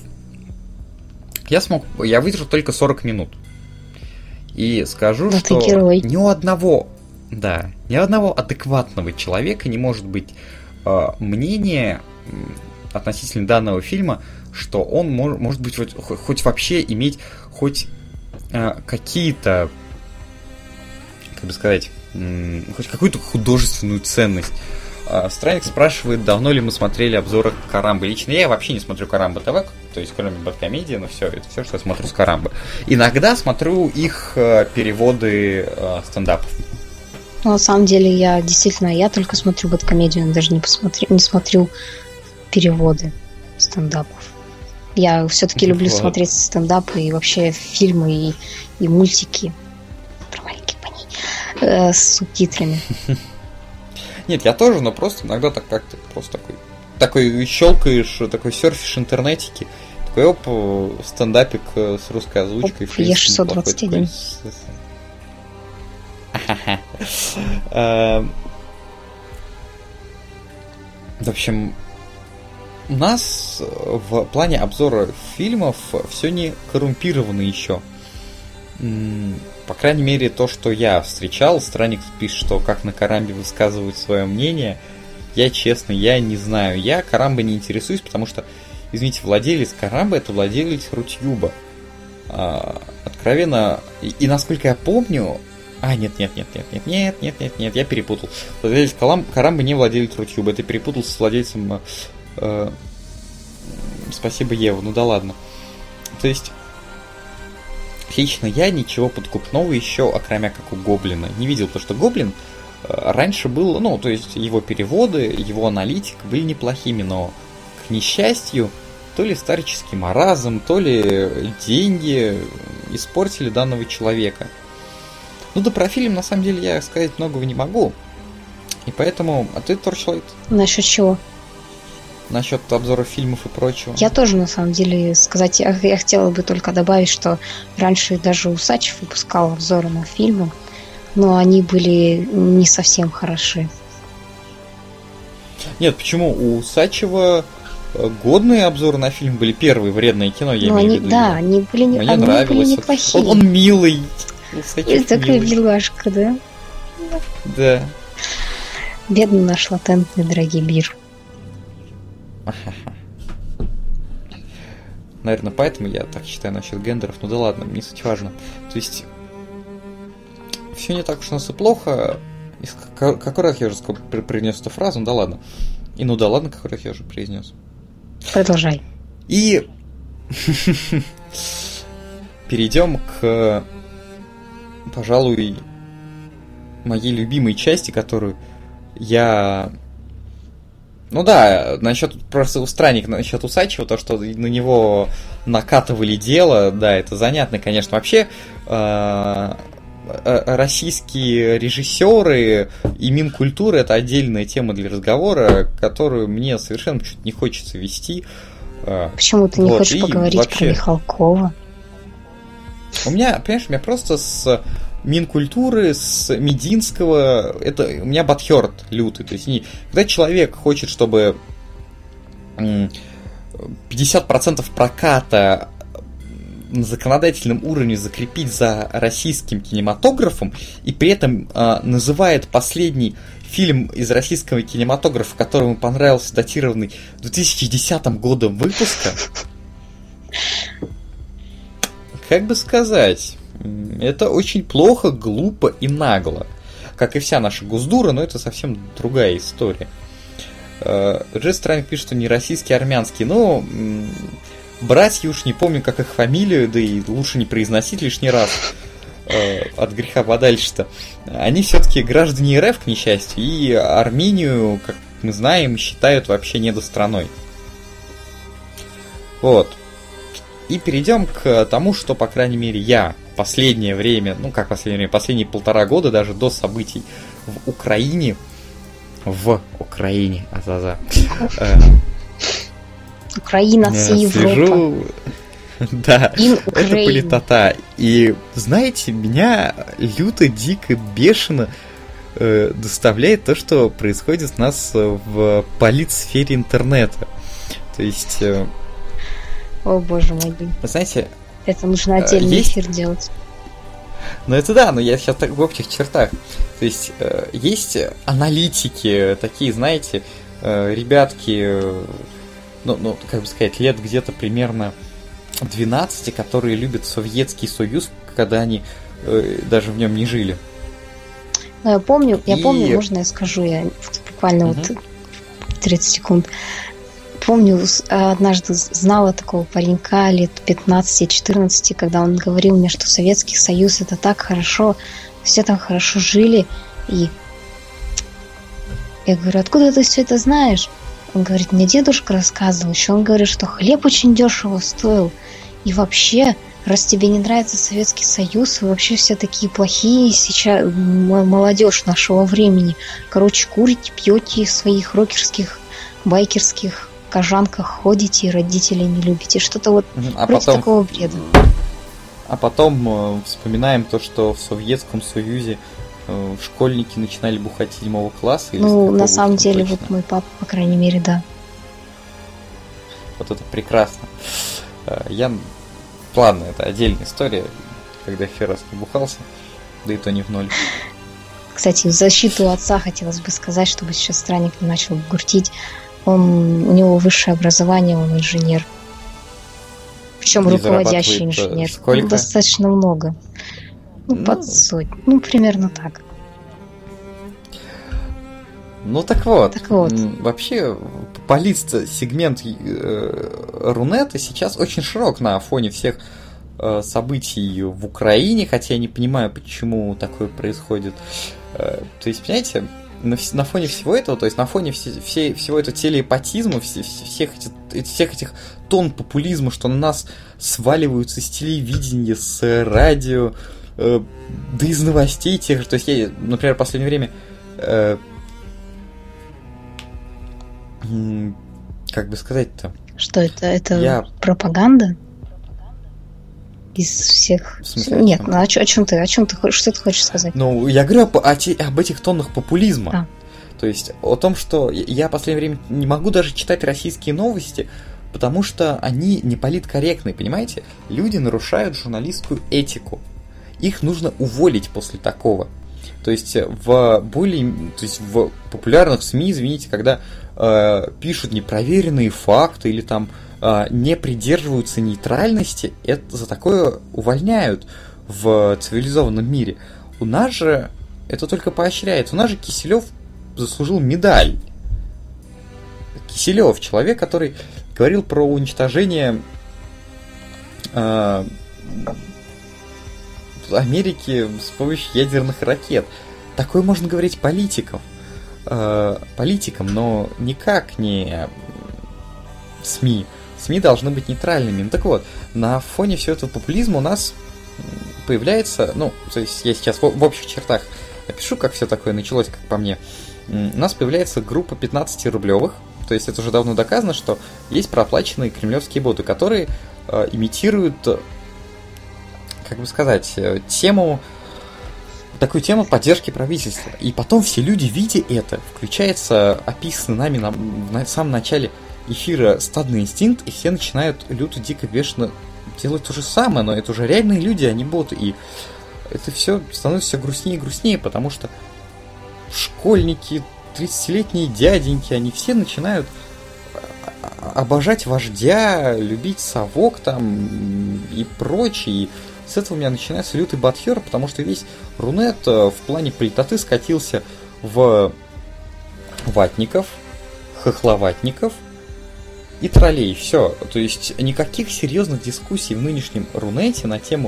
Я выдержал только 40 минут. И скажу, что ни у одного адекватного человека не может быть мнения относительно данного фильма, что он может быть хоть вообще иметь хоть какие-то, как бы сказать, хоть какую-то художественную ценность. Странник спрашивает, давно ли мы смотрели обзоры Карамбы. Лично я вообще не смотрю Карамба ТВ, то есть кроме Бэдкомедии, но все, это все, что я смотрю с Карамбы. Иногда смотрю их переводы стендапов. Ну, на самом деле, я только смотрю Бэдкомедию, даже не смотрю переводы стендапов. Я все-таки люблю смотреть стендапы и вообще фильмы и мультики про маленьких коней с субтитрами. Нет, я тоже, но просто иногда так как-то просто такой щелкаешь, такой серфишь интернетики, такой стендапик с русской озвучкой. Е621. В общем, у нас в плане обзора фильмов все не коррумпировано еще. По крайней мере, то, что я встречал, Странник пишет, что как на Карамбе высказывают свое мнение. Я, честно, не знаю. Я Карамбой не интересуюсь, потому что, извините, владелец Карамбы — это владелец Рутюба. Откровенно, и насколько я помню... Нет, я перепутал. Владелец Карамбы не владелец Рутюба, это перепутал с владельцем... Спасибо, Ева, ну да ладно. То есть... Лично я ничего подкупного еще, окромя как у Гоблина, не видел, потому что Гоблин раньше был, то есть его переводы, его аналитика были неплохими, но, к несчастью, то ли старческий маразм, то ли деньги испортили данного человека. Да про фильм, на самом деле, я сказать многого не могу, и поэтому... А ты, Торчлайт? Насчет чего? Насчет обзоров фильмов и прочего. Я тоже, на самом деле, сказать, я хотела бы только добавить, что раньше даже Усачев выпускал обзоры на фильмы, но они были не совсем хороши. Нет, почему? У Усачева годные обзоры на фильм были, первые «Вредное кино», я имею в виду. Да, они были неплохие. Он милый. Усачев такая милашка, да? Да. Бедный наш латентный драгибир. Наверное, поэтому я так считаю насчет гендеров. Ну да ладно, не суть важно. То есть, все не так уж у нас и плохо. Какой раз я уже произнес эту фразу? Ну да ладно. И ну да ладно, какой раз я уже произнес. Продолжай. И перейдем к пожалуй, моей любимой части, которую я... Ну да, насчет просто странник, насчет Усачева, то, что на него накатывали дело, да, это занятно, конечно. Вообще, российские режиссеры и Минкультура — это отдельная тема для разговора, которую мне совершенно чуть не хочется вести. Почему ты не хочешь поговорить вообще про Михалкова? У меня, понимаешь, у меня просто с Минкультуры, с Мединского, это у меня бадхёрт лютый. То есть, когда человек хочет, чтобы 50% проката на законодательном уровне закрепить за российским кинематографом, и при этом называет последний фильм из российского кинематографа, который ему понравился, датированный 2010 годом выпуска, как бы сказать, это очень плохо, глупо и нагло. Как и вся наша Госдура, но это совсем другая история. Джесс Странник пишет, что не российский, а армянский. Ну, братья, уж не помню, как их фамилию, да и лучше не произносить лишний раз. От греха подальше-то. Они все-таки граждане РФ, к несчастью, и Армению, как мы знаем, считают вообще недостраной. Вот. И перейдем к тому, что, по крайней мере, я последнее время, ну как последнее время, последние 1,5 года, даже до событий в Украине, Украина, вся Европа. Да, это политота. И, знаете, меня люто, дико, бешено доставляет то, что происходит у нас в политсфере интернета. То есть... О, боже мой. Вы знаете... Это нужно отдельный эфир делать. Ну это да, но я сейчас так в общих чертах. То есть есть аналитики, такие, знаете, ребятки, ну, как бы сказать, лет где-то примерно 12, которые любят Советский Союз, когда они даже в нем не жили. Ну, я помню, можно я скажу, я буквально вот 30 секунд. Помню, однажды знала такого паренька лет 15-14, когда он говорил мне, что Советский Союз — это так хорошо, все там хорошо жили. И я говорю, откуда ты все это знаешь? Он говорит, мне дедушка рассказывал, еще он говорит, что хлеб очень дешево стоил. И вообще, раз тебе не нравится Советский Союз, вы вообще все такие плохие сейчас, молодежь нашего времени. Короче, курите, пьете из своих рокерских, байкерских кожанках ходите и родителей не любите. Что-то вот вроде такого бреда. А потом вспоминаем то, что в Советском Союзе школьники начинали бухать 7 класса. Ну, на самом деле, точно. Вот мой папа, по крайней мере, да. Вот это прекрасно. Ладно, это отдельная история, когда я раз побухался, да и то не в ноль. Кстати, в защиту отца хотелось бы сказать, чтобы сейчас Странник не начал гуртить. У него высшее образование, он инженер. Причем руководящий инженер. Сколько? Достаточно много. Под сотню. Ну, примерно так. Ну, так вот. Вообще, сегмент Рунета сейчас очень широк на фоне всех событий в Украине, хотя я не понимаю, почему такое происходит. То есть, понимаете, на фоне всего этого, то есть на фоне всего этого телеэпатизма, всех этих тонн популизма, что на нас сваливаются с телевидения, с радио, да из новостей тех же. То есть я, например, в последнее время, как бы сказать-то? Что это? Это пропаганда? Из всех... В смысле, нет, ну о чем ты? Что ты хочешь сказать? Ну, я говорю об этих тоннах популизма. То есть о том, что я в последнее время не могу даже читать российские новости, потому что они не политкорректны, понимаете? Люди нарушают журналистскую этику. Их нужно уволить после такого. То есть в популярных СМИ, извините, когда пишут непроверенные факты или там не придерживаются нейтральности, это за такое увольняют в цивилизованном мире. У нас же это только поощряется. У нас же Киселев заслужил медаль. Киселев, человек, который говорил про уничтожение Америки с помощью ядерных ракет. Такое можно говорить политикам, но никак не СМИ. СМИ должны быть нейтральными. Ну так вот, на фоне всего этого популизма у нас появляется, то есть я сейчас в общих чертах опишу, как все такое началось, как по мне. У нас появляется группа 15-рублевых, то есть это уже давно доказано, что есть проплаченные кремлевские боты, которые имитируют, как бы сказать, такую тему поддержки правительства. И потом все люди, видя это, включается описанный нами в самом начале эфира стадный инстинкт, и все начинают люто, дико, бешено делать то же самое, но это уже реальные люди, а не боты. И это все становится все грустнее и грустнее, потому что школьники, 30-летние дяденьки, они все начинают обожать вождя, любить совок там и прочее. И с этого у меня начинается лютый бадхер, потому что весь Рунет в плане политоты скатился в ватников, хохловатников и троллей. Все. То есть никаких серьезных дискуссий в нынешнем Рунете на тему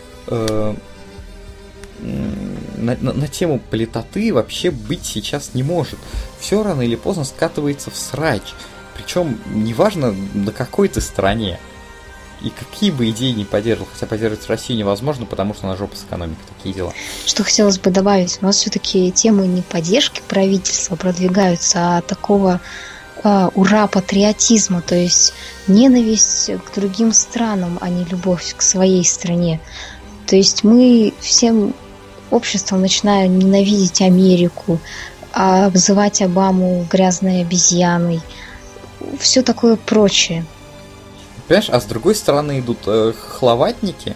на тему политоты вообще быть сейчас не может. Все рано или поздно скатывается в срач. Причем неважно, на какой ты стороне. И какие бы идеи не поддерживал, хотя поддерживать Россию невозможно, потому что она жопа с экономикой, такие дела. Что хотелось бы добавить, у нас все-таки темы не поддержки правительства продвигаются, а такого ура-патриотизма, то есть ненависть к другим странам, а не любовь к своей стране. То есть мы всем обществом начинаем ненавидеть Америку, обзывать Обаму грязной обезьяной, все такое прочее. Понимаешь, а с другой стороны идут хохловатники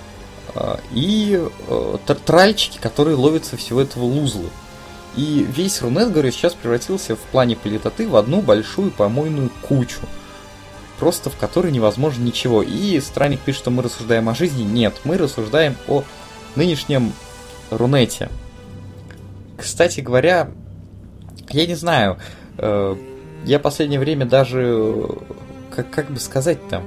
и тральчики, которые ловятся всего этого лузла. И весь Рунет, говорю, сейчас превратился в плане политоты в одну большую помойную кучу, просто в которой невозможно ничего. И Странник пишет, что мы рассуждаем о жизни. Нет, мы рассуждаем о нынешнем Рунете. Кстати говоря, я не знаю, я в последнее время даже, как бы сказать-то,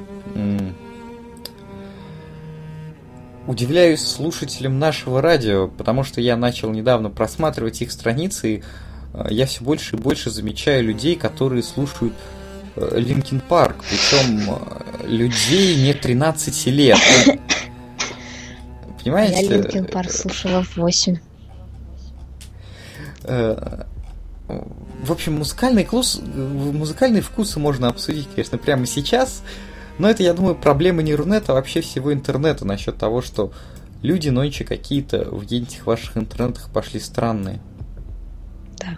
удивляюсь слушателям нашего радио, потому что я начал недавно просматривать их страницы, и я все больше и больше замечаю людей, которые слушают Линкин Парк, причем людей не 13 лет. Понимаете? Я Линкин Парк слушала в 8. В общем, музыкальные вкусы можно обсудить, конечно, прямо сейчас. Но это, я думаю, проблема не Рунета, а вообще всего интернета насчет того, что люди нынче какие-то в этих ваших интернетах пошли странные. Да.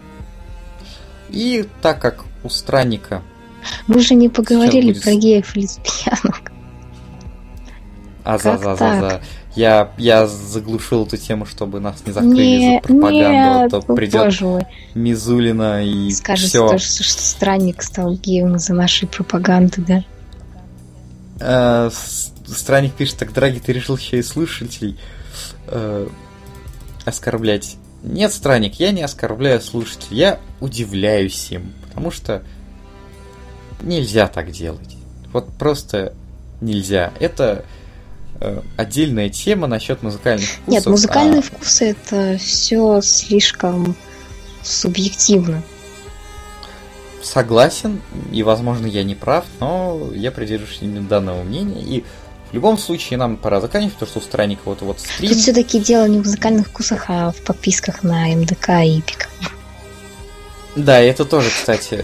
И так как у Странника... Мы же не поговорили про геев и лесбиянок. Я заглушил эту тему, чтобы нас не закрыли за пропаганду, а то придет Мизулина и скажет, все. Что Странник стал геем из-за нашей пропаганды, да? Странник пишет, так, дорогие, ты решил еще и слушателей оскорблять. Нет, Странник, я не оскорбляю слушателей, я удивляюсь им, потому что нельзя так делать. Вот просто нельзя. Это отдельная тема насчет музыкальных вкусов. Нет, музыкальные вкусы это все слишком субъективно. Согласен, и, возможно, я не прав, но я придерживаюсь именно данного мнения, и в любом случае нам пора заканчивать, потому что у Странника вот стрим. Тут все-таки дело не в музыкальных вкусах, а в подписках на МДК и Эпик. Да, это тоже, кстати,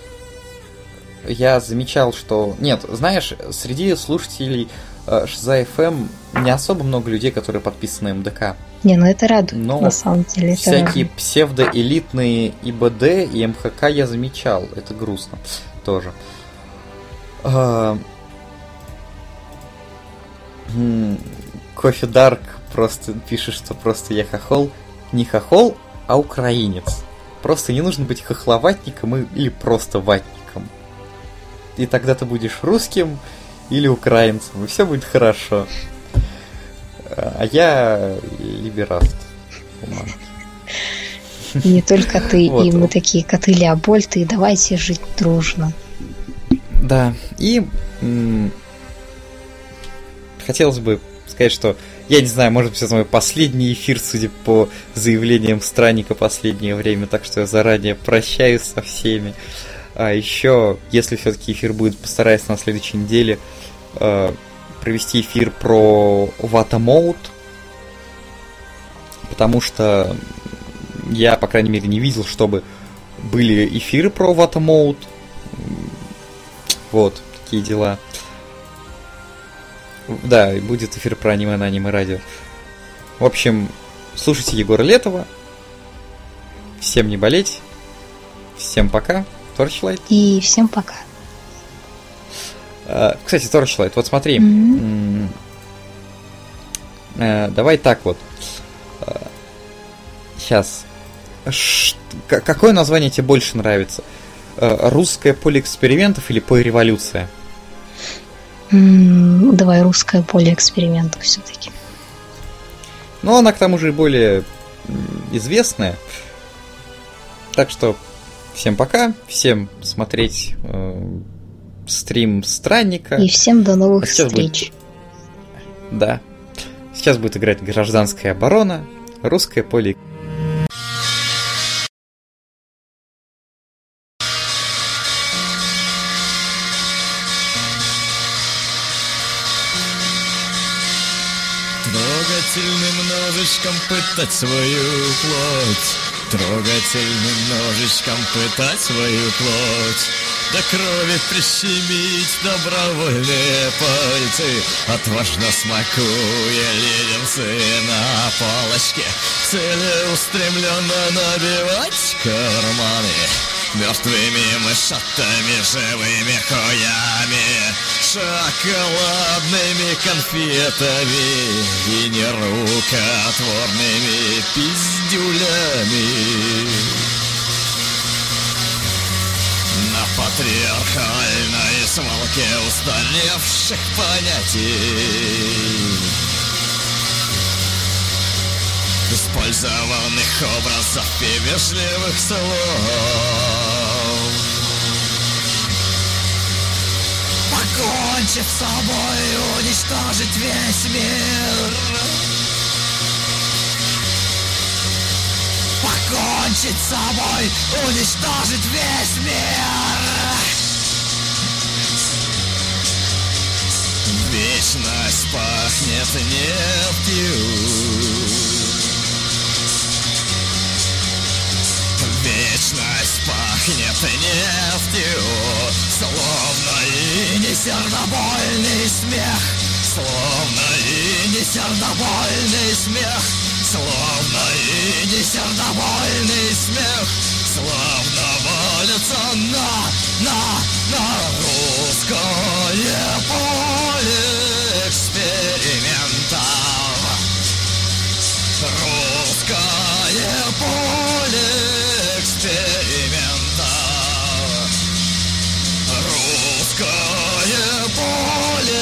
я замечал, что... Нет, знаешь, среди слушателей Шиза ФМ не особо много людей, которые подписаны на МДК. Не, ну это радует, на самом деле. Это всякие псевдоэлитные ИБД и МХК я замечал. Это грустно тоже. Кофе Дарк просто пишет, что просто я хохол. Не хохол, а украинец. Просто не нужно быть хохловатником или просто ватником. И тогда ты будешь русским или украинцем, и все будет хорошо. А я либераст. Не только ты, и мы такие коты Леопольды, и давайте жить дружно. Да, и хотелось бы сказать, что Я не знаю, может быть, это мой последний эфир, судя по заявлениям странника последнее время, так что я заранее прощаюсь со всеми. А еще, если все-таки эфир будет, постараюсь на следующей неделе провести эфир про Wata Mode, потому что я, по крайней мере, не видел, чтобы были эфиры про Wata Mode. Вот, такие дела. Да, и будет эфир про аниме на Аниме Радио. В общем, слушайте Егора Летова. Всем не болеть. Всем пока. Torchlight. И всем пока. Кстати, Torchlight, вот смотри. Давай так вот. Сейчас. Какое название тебе больше нравится? Русское поле экспериментов или поле-революция? Давай русское поле экспериментов все-таки. Ну, она к тому же и более известная. Так что всем пока, всем смотреть стрим Странника. И всем до новых встреч. Да. Сейчас будет играть Гражданская оборона, Русское поле. Трогательным ножичком пытать свою плоть, трогательным ножичком пытать свою плоть, до крови прищемить добровольные пальцы, отважно смакуя леденцы на палочке, целеустремленно набивать карманы мертвыми мышатами, живыми хуями, шоколадными конфетами и нерукотворными пиздюлями. На патриархальной свалке устаревших понятий, использованных образов и вежливых слов, покончив с собой, уничтожить весь мир, покончить с собой, уничтожить весь мир. Вечность пахнет нефтью, вечность пахнет нефтью, словно и не сердобольный смех, словно и не сердобольный смех, словно и не сердобольный смех, словно валится на русское поле экспериментов, русское поле экспериментов, русское поле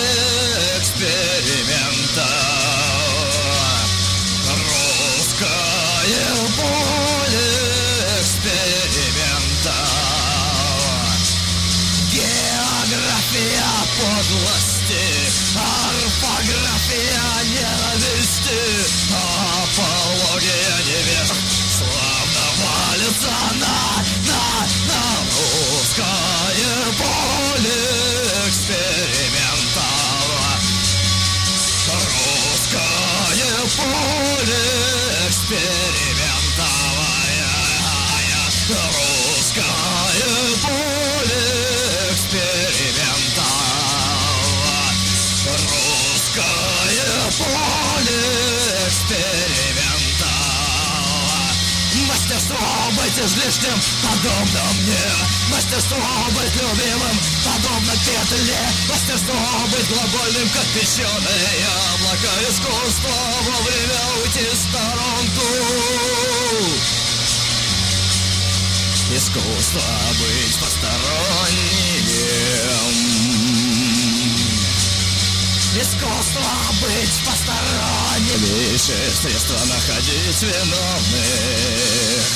экспериментов, русское поле экспериментов. География подлости, орфография ненависти, апология невеж славно валится на русское поле экспериментов, русское поле экспериментов, русское поле экспериментов, русское поле экспериментов. Мастерство быть излишним, подобно мне, мастерство быть любимым, подобно петле, мастерство быть глобальным, как песчаное яблоко, искусство вовремя уйти в сторонку, искусство быть посторонним, искусство быть посторонним, лишь средство находить виновных,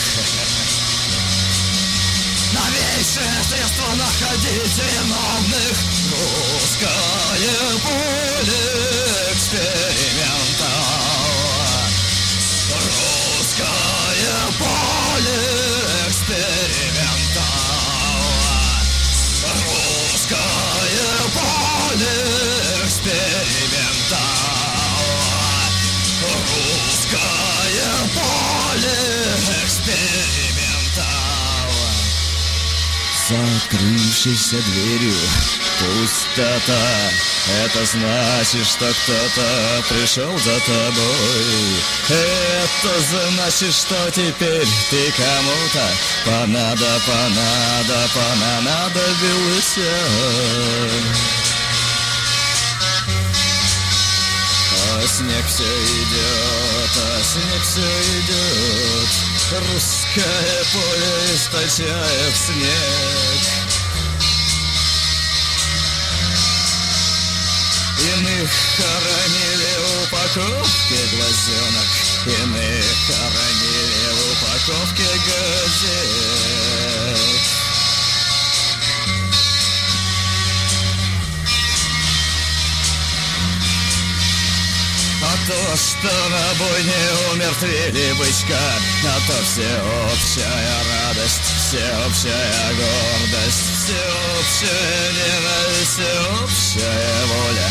новейшее средство находить виновных, русское поле экспериментов, За открывшейся дверью пустота. Это значит, что кто-то пришел за тобой. Это значит, что теперь ты кому-то понадобился. А снег все идет, русское поле источает снег. Иных хоронили упаковки глазенок, иных хоронили упаковки газет. А то, что на бойне умертвили бычка, а то всеобщая радость, всеобщая гордость, всеобщая ненависть, всеобщая воля,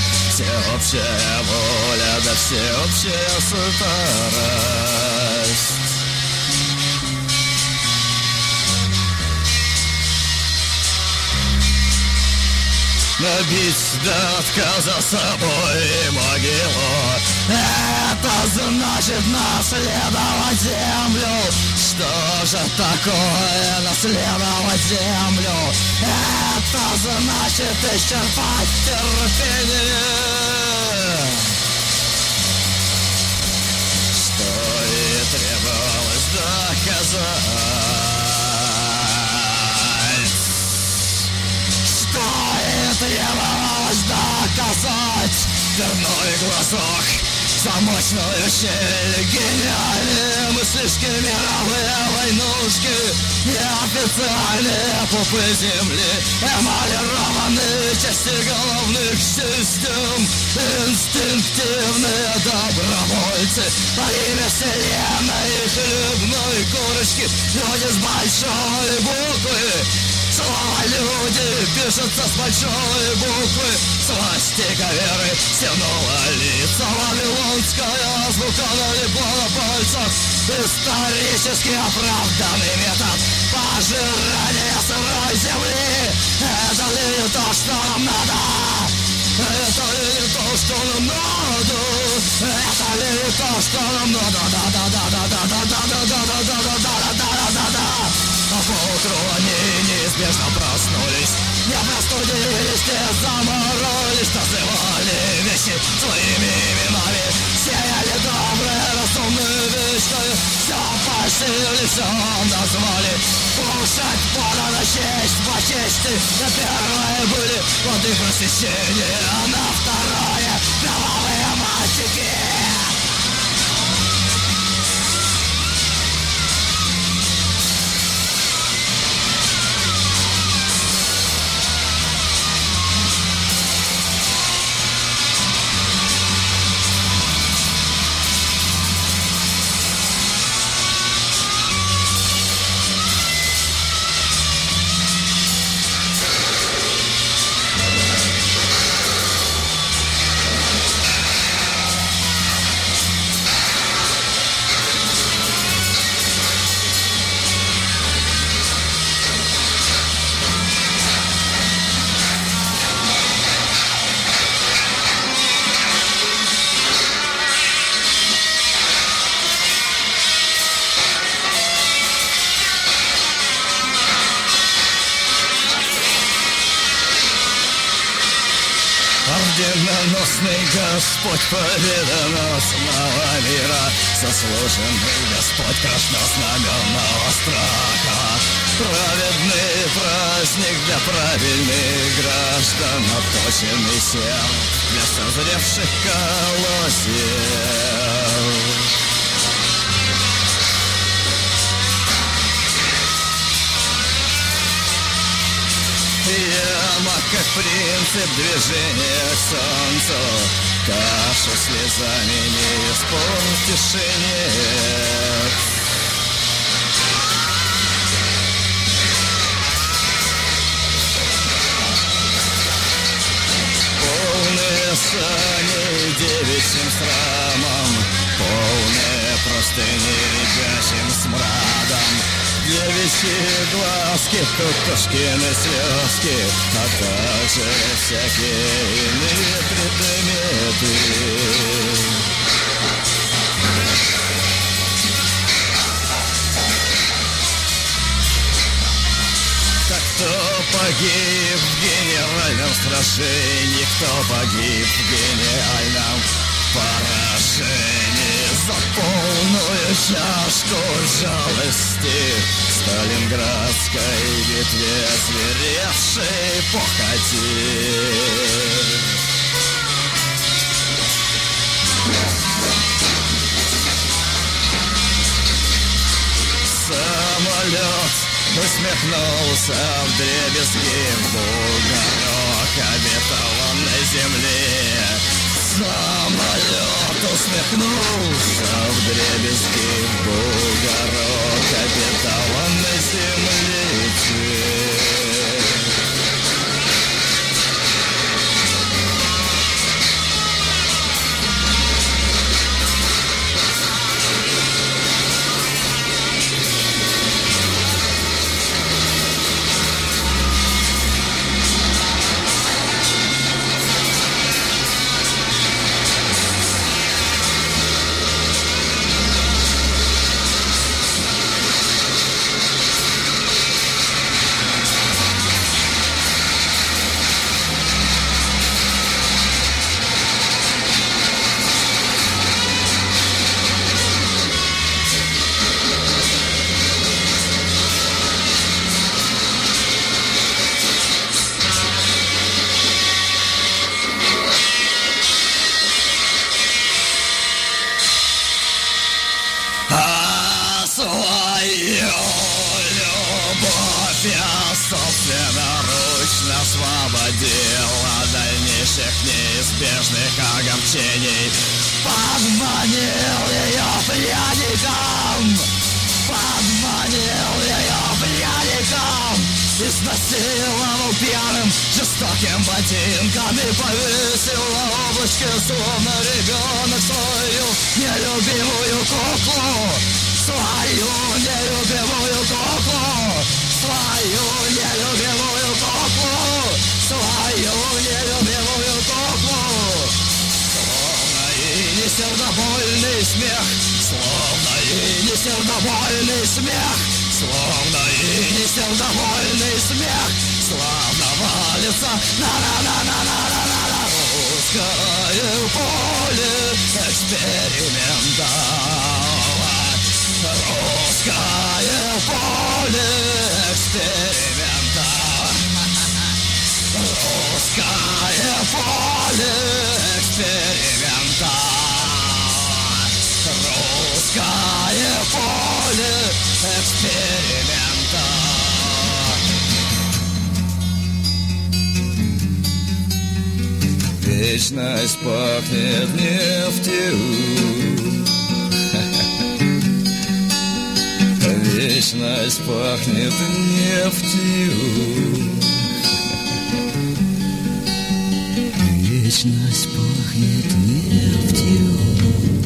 да всеобщая старость. Набить до отказа собой могилу, это значит наследовать землю. Что же такое наследовать землю? Это значит исчерпать терпение. Что и требовалось доказать. Требовалось доказать. Дверной глазок, замочную щель, гениальные мыслишки, мировые войнушки, неофициальные пупы земли, эмалированные части головных систем, инстинктивные добровольцы во имя вселенной и хлебной корочки, люди с большой буквы. Слова люди пишутся с большой буквы. Свастика веры стянула лица. Вавилонская азбука налипла на пальцах. Исторически оправданный метод пожирания сырой земли. Это ли то, что нам надо? Это ли то, что нам надо? Это ли то, что нам надо? Да-да-да-да-да-да-да-да-да-да-да-да-да-да-да-да. А поутру они неизбежно проснулись, не простудились, не заморолись, называли вещи своими именами, сеяли добрые, разумные вещи, все пошили, все назвали. Кушать подано честь по чести, на первое были плоды просвещения, а на второе кровавые мальчики. Орденоносный Господь победоносного мира, заслуженный Господь краснознаменного страха, праведный праздник для правильных граждан, отточенный серп для созревших колосьев. Яма, как принцип движения к солнцу, кашу слезами не испортишь и нет. Полные сани девичьим срамом, полные простыни ребячим смрадом, девичьи птичьи глазки, тут Тушкины слезки, а также всякие иные предметы. Кто погиб в генеральном сражении, кто погиб в гениальном поражении за полную чашку жалости в Сталинградской битве зверевшей похоти. Самолет усмехнулся вдребезги в бугорок обетованной земли. Самолет усмехнулся вдребезги в бугорок обетованной земли. Собственноручно освободил от дальнейших неизбежных огорчений. Подманил ее пьяником, подманил ее пьяником, изнасиловал пьяным жестоким ботинком и повесил на облачке, словно ребенок, свою нелюбимую куклу, свою нелюбимую куклу, свою нелюбимую куклу, свою нелюбимую куклу. Словно и не сердобольный смех, словно и не сердобольный смех, словно и не сердобольный смех, славно валится на русское поле экспериментов. Русское поле эксперимента. Русское поле эксперимента. Русское поле эксперимента. Вечность пахнет нефтью. Вечность пахнет нефтью. Вечность пахнет нефтью.